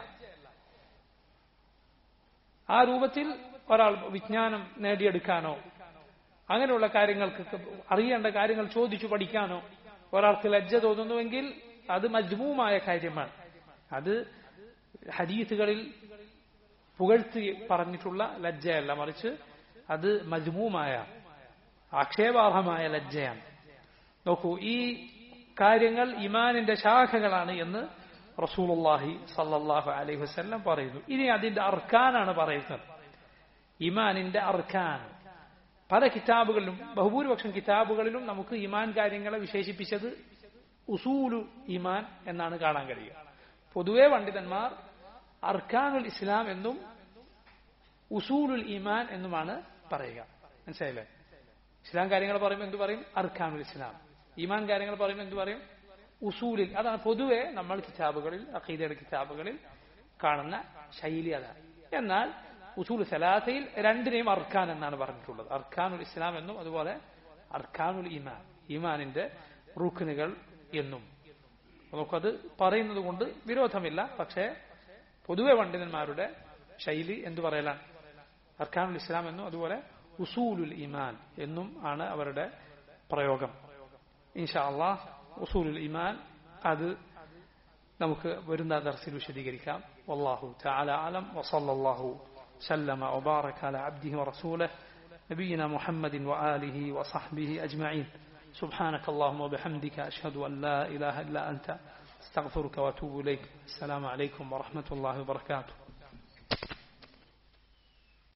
ആ രൂപത്തിൽ ഒരാൾ വിജ്ഞാനം നേടിയെടുക്കാനോ അങ്ങനെയുള്ള കാര്യങ്ങൾക്ക്, അറിയേണ്ട കാര്യങ്ങൾ ചോദിച്ചു പഠിക്കാനോ ഒരാൾക്ക് ലജ്ജ തോന്നുന്നുവെങ്കിൽ അത് മജ്മൂമായ കാര്യമാണ്. അത് ഹദീസുകളിൽ പുകഴ്ത്തി പറഞ്ഞിട്ടുള്ള ലജ്ജയല്ല, മറിച്ച് അത് മജ്മൂമായ, ആക്ഷേപാർഹമായ ലജ്ജയാണ്. നോക്കൂ, ഈ കാര്യങ്ങൾ ഈമാനിന്റെ ശാഖകളാണ് എന്ന് റസൂലുള്ളാഹി സല്ലല്ലാഹു അലൈഹി വസല്ലം പറയുന്നു. ഇനി അതിന്റെ അർക്കാനാണ് പറയുന്നത്. ഈമാനിന്റെ അർക്കാൻ പല കിതാബുകളിലും, ബഹുഭൂരിപക്ഷം കിതാബുകളിലും നമുക്ക് ഈമാൻ കാര്യങ്ങളെ വിശേഷിപ്പിച്ചത് ഉസൂലു ഈമാൻ എന്നാണ് കാണാൻ കഴിയുക. പൊതുവെ പണ്ഡിതന്മാർ അർക്കാനുൽ ഇസ്ലാം എന്നും ഉസൂലുൽ ഈമാൻ എന്നുമാണ് പറയുക. മനസ്സിലായില്ലേ? ഇസ്ലാം കാര്യങ്ങൾ പറയുമ്പോൾ എന്ത് പറയും? അർക്കാനുൽ ഇസ്ലാം. ഈമാൻ കാര്യങ്ങൾ പറയുമ്പോൾ എന്ത് പറയും? ഉസൂലിൽ. അതാണ് പൊതുവെ നമ്മൾ കിതാബുകളിൽ, അഖീദയുടെ കിതാബുകളിൽ കാണുന്ന ശൈലി അതാണ്. എന്നാൽ ഉസൂൽ സലാസയിൽ രണ്ടിനെയും അർക്കാൻ എന്നാണ് പറഞ്ഞിട്ടുള്ളത്. അർക്കാനുൽ ഇസ്ലാം എന്നും അതുപോലെ അർക്കാനുൽ ഈമാൻ, ഈമാനിന്റെ റുക്നുകൾ എന്നും. നമുക്കത് പറയുന്നത് കൊണ്ട് വിരോധമില്ല. പക്ഷേ പൊതുവെ പണ്ഡിതന്മാരുടെ ശൈലി എന്തു പറയലാണ്? അർക്കാനുൽ ഇസ്ലാം എന്നും അതുപോലെ ഉസൂലുൽ ഈമാൻ എന്നും ആണ് അവരുടെ പ്രയോഗം. ഇൻഷാ അല്ലാഹ് ഉസൂലുൽ ഈമാൻ അത് നമുക്ക് വരുന്ന ദർസിൽ വിശദീകരിക്കാം. വല്ലാഹു തആല അലം വസല്ലല്ലാഹു سلم وبارك على عبده ورسوله نبينا محمد وآله وصحبه أجمعين. سبحانك اللهم وبحمدك أشهد أن لا إله إلا أنت استغفرك وأتوب إليك. السلام عليكم ورحمة الله وبركاته.